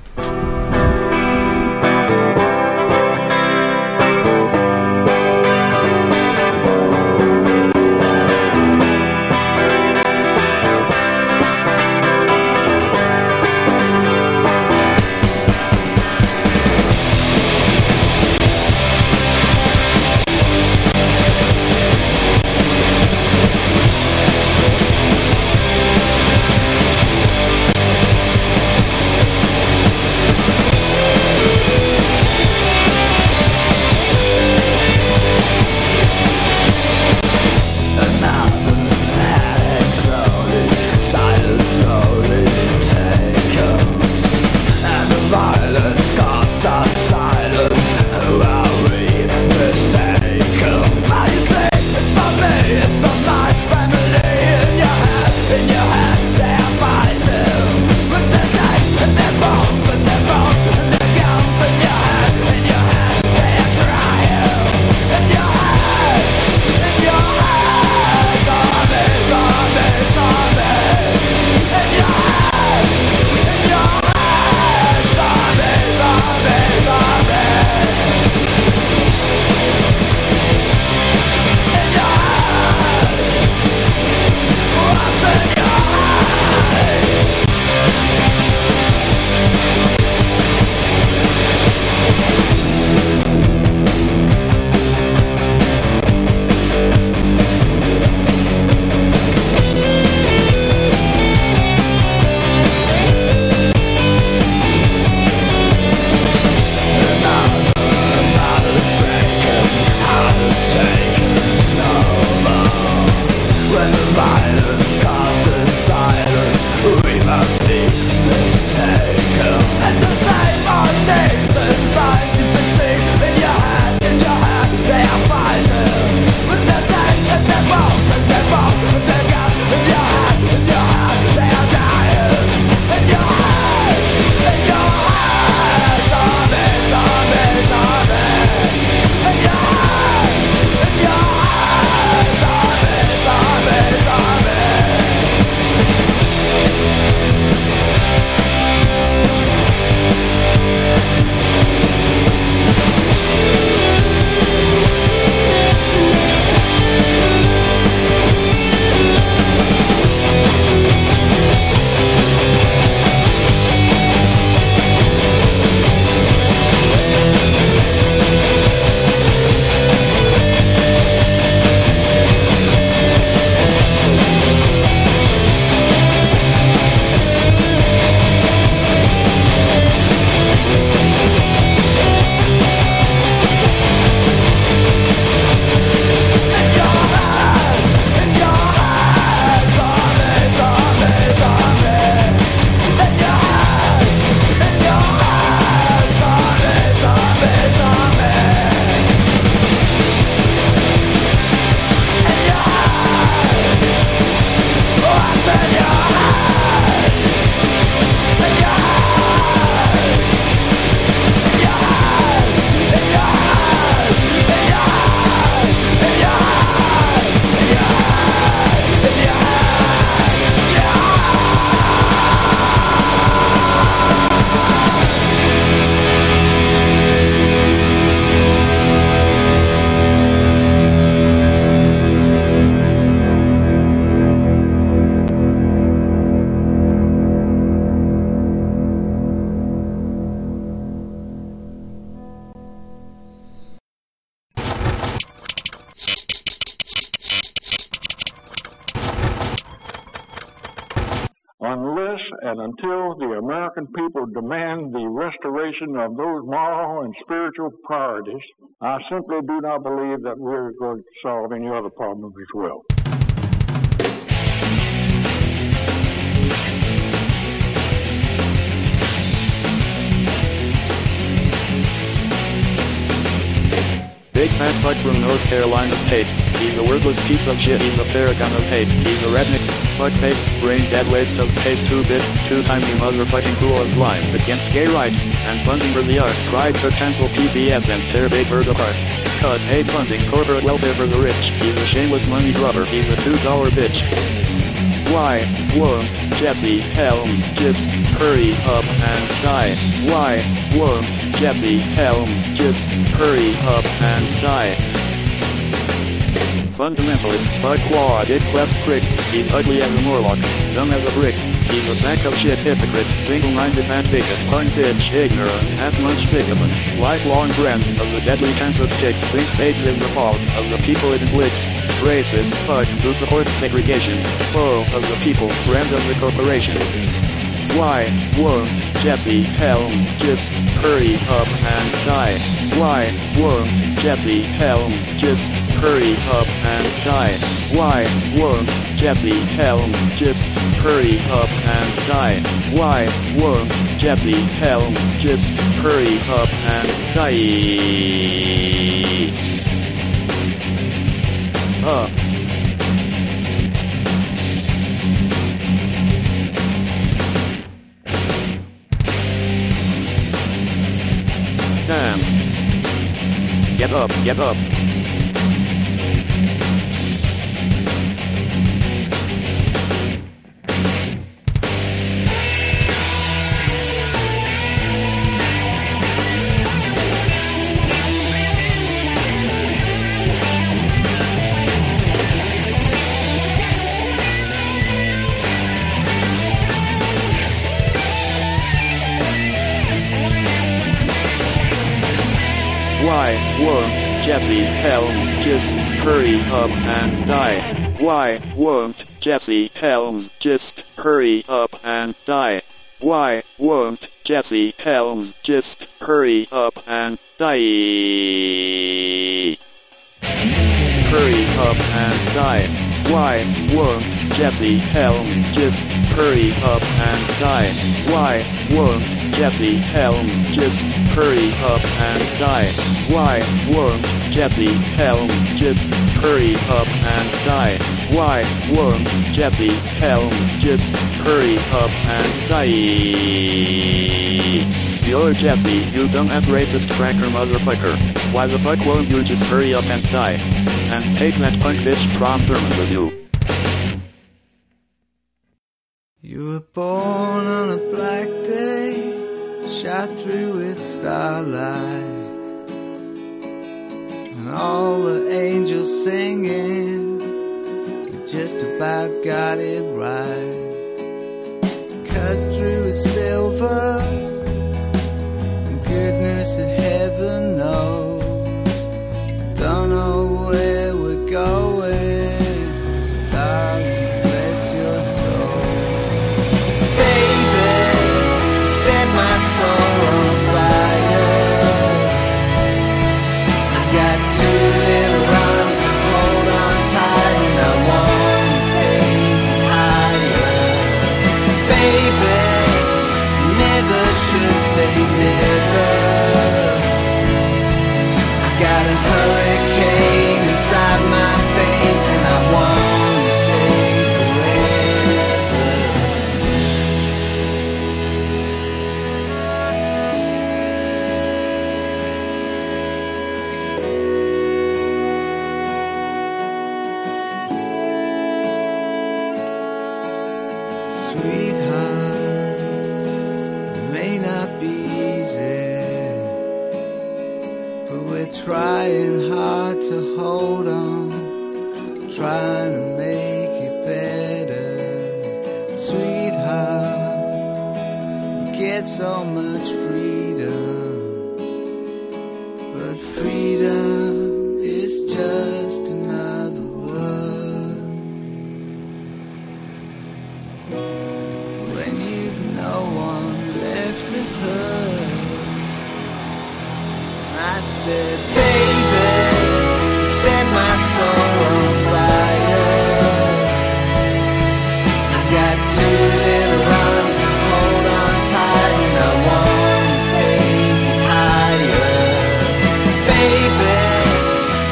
unless and until the American people demand the restoration of those moral and spiritual priorities, I simply do not believe that we're going to solve any other problems as well. fat fuck from North Carolina State. He's a worthless piece of shit, he's a paragon of hate. He's a redneck, fuckface, brain dead waste of space, two-bit, two-timey motherfucking pool of slime. Against gay rights and funding for the arts. Tried to cancel P B S and tear Big Bird apart. Cut hate funding, corporate welfare for the rich. He's a shameless money grubber, he's a two-dollar bitch. Why won't Jesse Helms just hurry up and die? Why won't Jesse Helms just hurry up and die? Fundamentalist, fuckwad, dick-quest prick. He's ugly as a Morlock, dumb as a brick. He's a sack of shit hypocrite, single-minded fat bigot, punk bitch, ignorant, ass-munch sycophant, lifelong friend of the deadly Kansas chicks, thinks AIDS is the fault of the people it inflicts, racist fuck who supports segregation, foe of the people, friend of the corporation. Why won't Jesse Helms just hurry up and die? Why won't Jesse Helms just hurry up and die? Why won't Jesse Helms just hurry up and die? Why won't Jesse Helms just hurry up and die? Uh. Damn. Get up, get up. Why won't Jesse Helms just hurry up and die? Why won't Jesse Helms just hurry up and die? Why won't Jesse Helms just hurry up and die? Hurry up and die. Why won't Jesse Helms just hurry up and die? Why won't Jesse Helms just hurry up and die? Why won't Jesse Helms just hurry up and die? Why won't Jesse Helms just hurry up and die? You're Jesse, you dumbass racist cracker motherfucker. Why the fuck won't you just hurry up and die? And take that punk bitch's prom Thurman with you. You were born on a black day, shot through with starlight, and all the angels singing, you just about got it right. Cut through with silver, and goodness in heaven knows, don't know where we're going, darling. My soul on fire. I got two little arms to hold on tight, and I want to take you higher. Baby, never should say never. I got a hurricane inside my veins, and I want to stay forever. Sweetheart, it may not be easy, but we're trying hard to hold on, trying to make it better. Sweetheart, you get so much freedom, but freedom is just another word. When you've no one left to hurt, I said, baby, you set my soul on fire. I got two little arms to hold on tight, and I want to take you higher. Baby,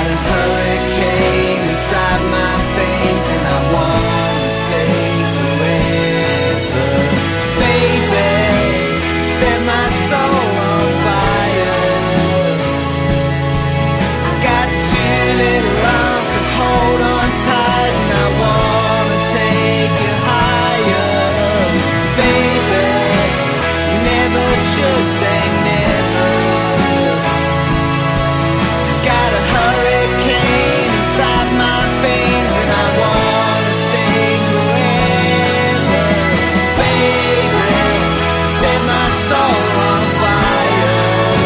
got a hurricane inside my veins and I wanna stay forever. Baby, set my soul on fire. I got two little arms that hold on tight and I wanna take you higher. Baby, you never should say never. Got a hurricane inside my veins and I wanna stay forever. Baby, set my soul on fire.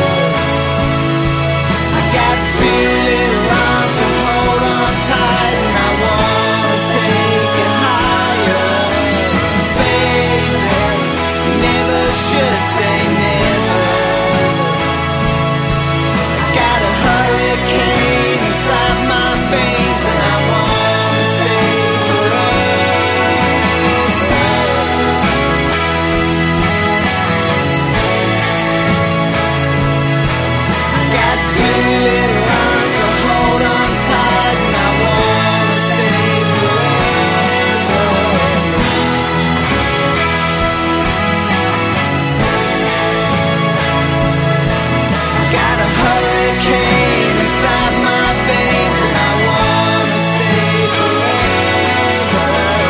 I got two little arms to hold on tight and I wanna take it higher. Baby, you never should say never. Got a hurricane inside my veins and I wanna stay forever. Got two little arms to hold on tight and I wanna stay forever. Got a hurricane inside my veins and I wanna stay forever.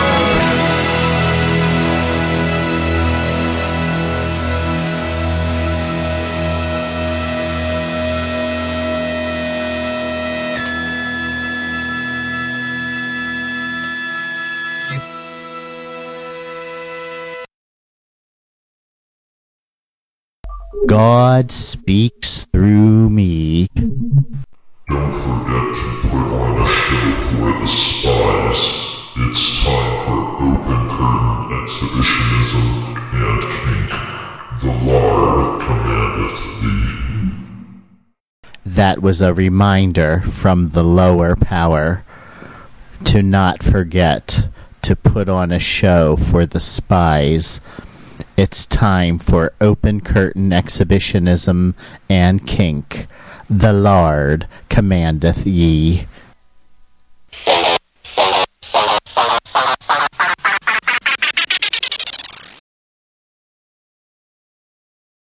God speaks through me. Don't forget to put on a show for the spies. It's time for open curtain exhibitionism and kink. The Lord commandeth thee. That was a reminder from the lower power to not forget to put on a show for the spies. It's time for open curtain exhibitionism and kink. The Lord commandeth ye.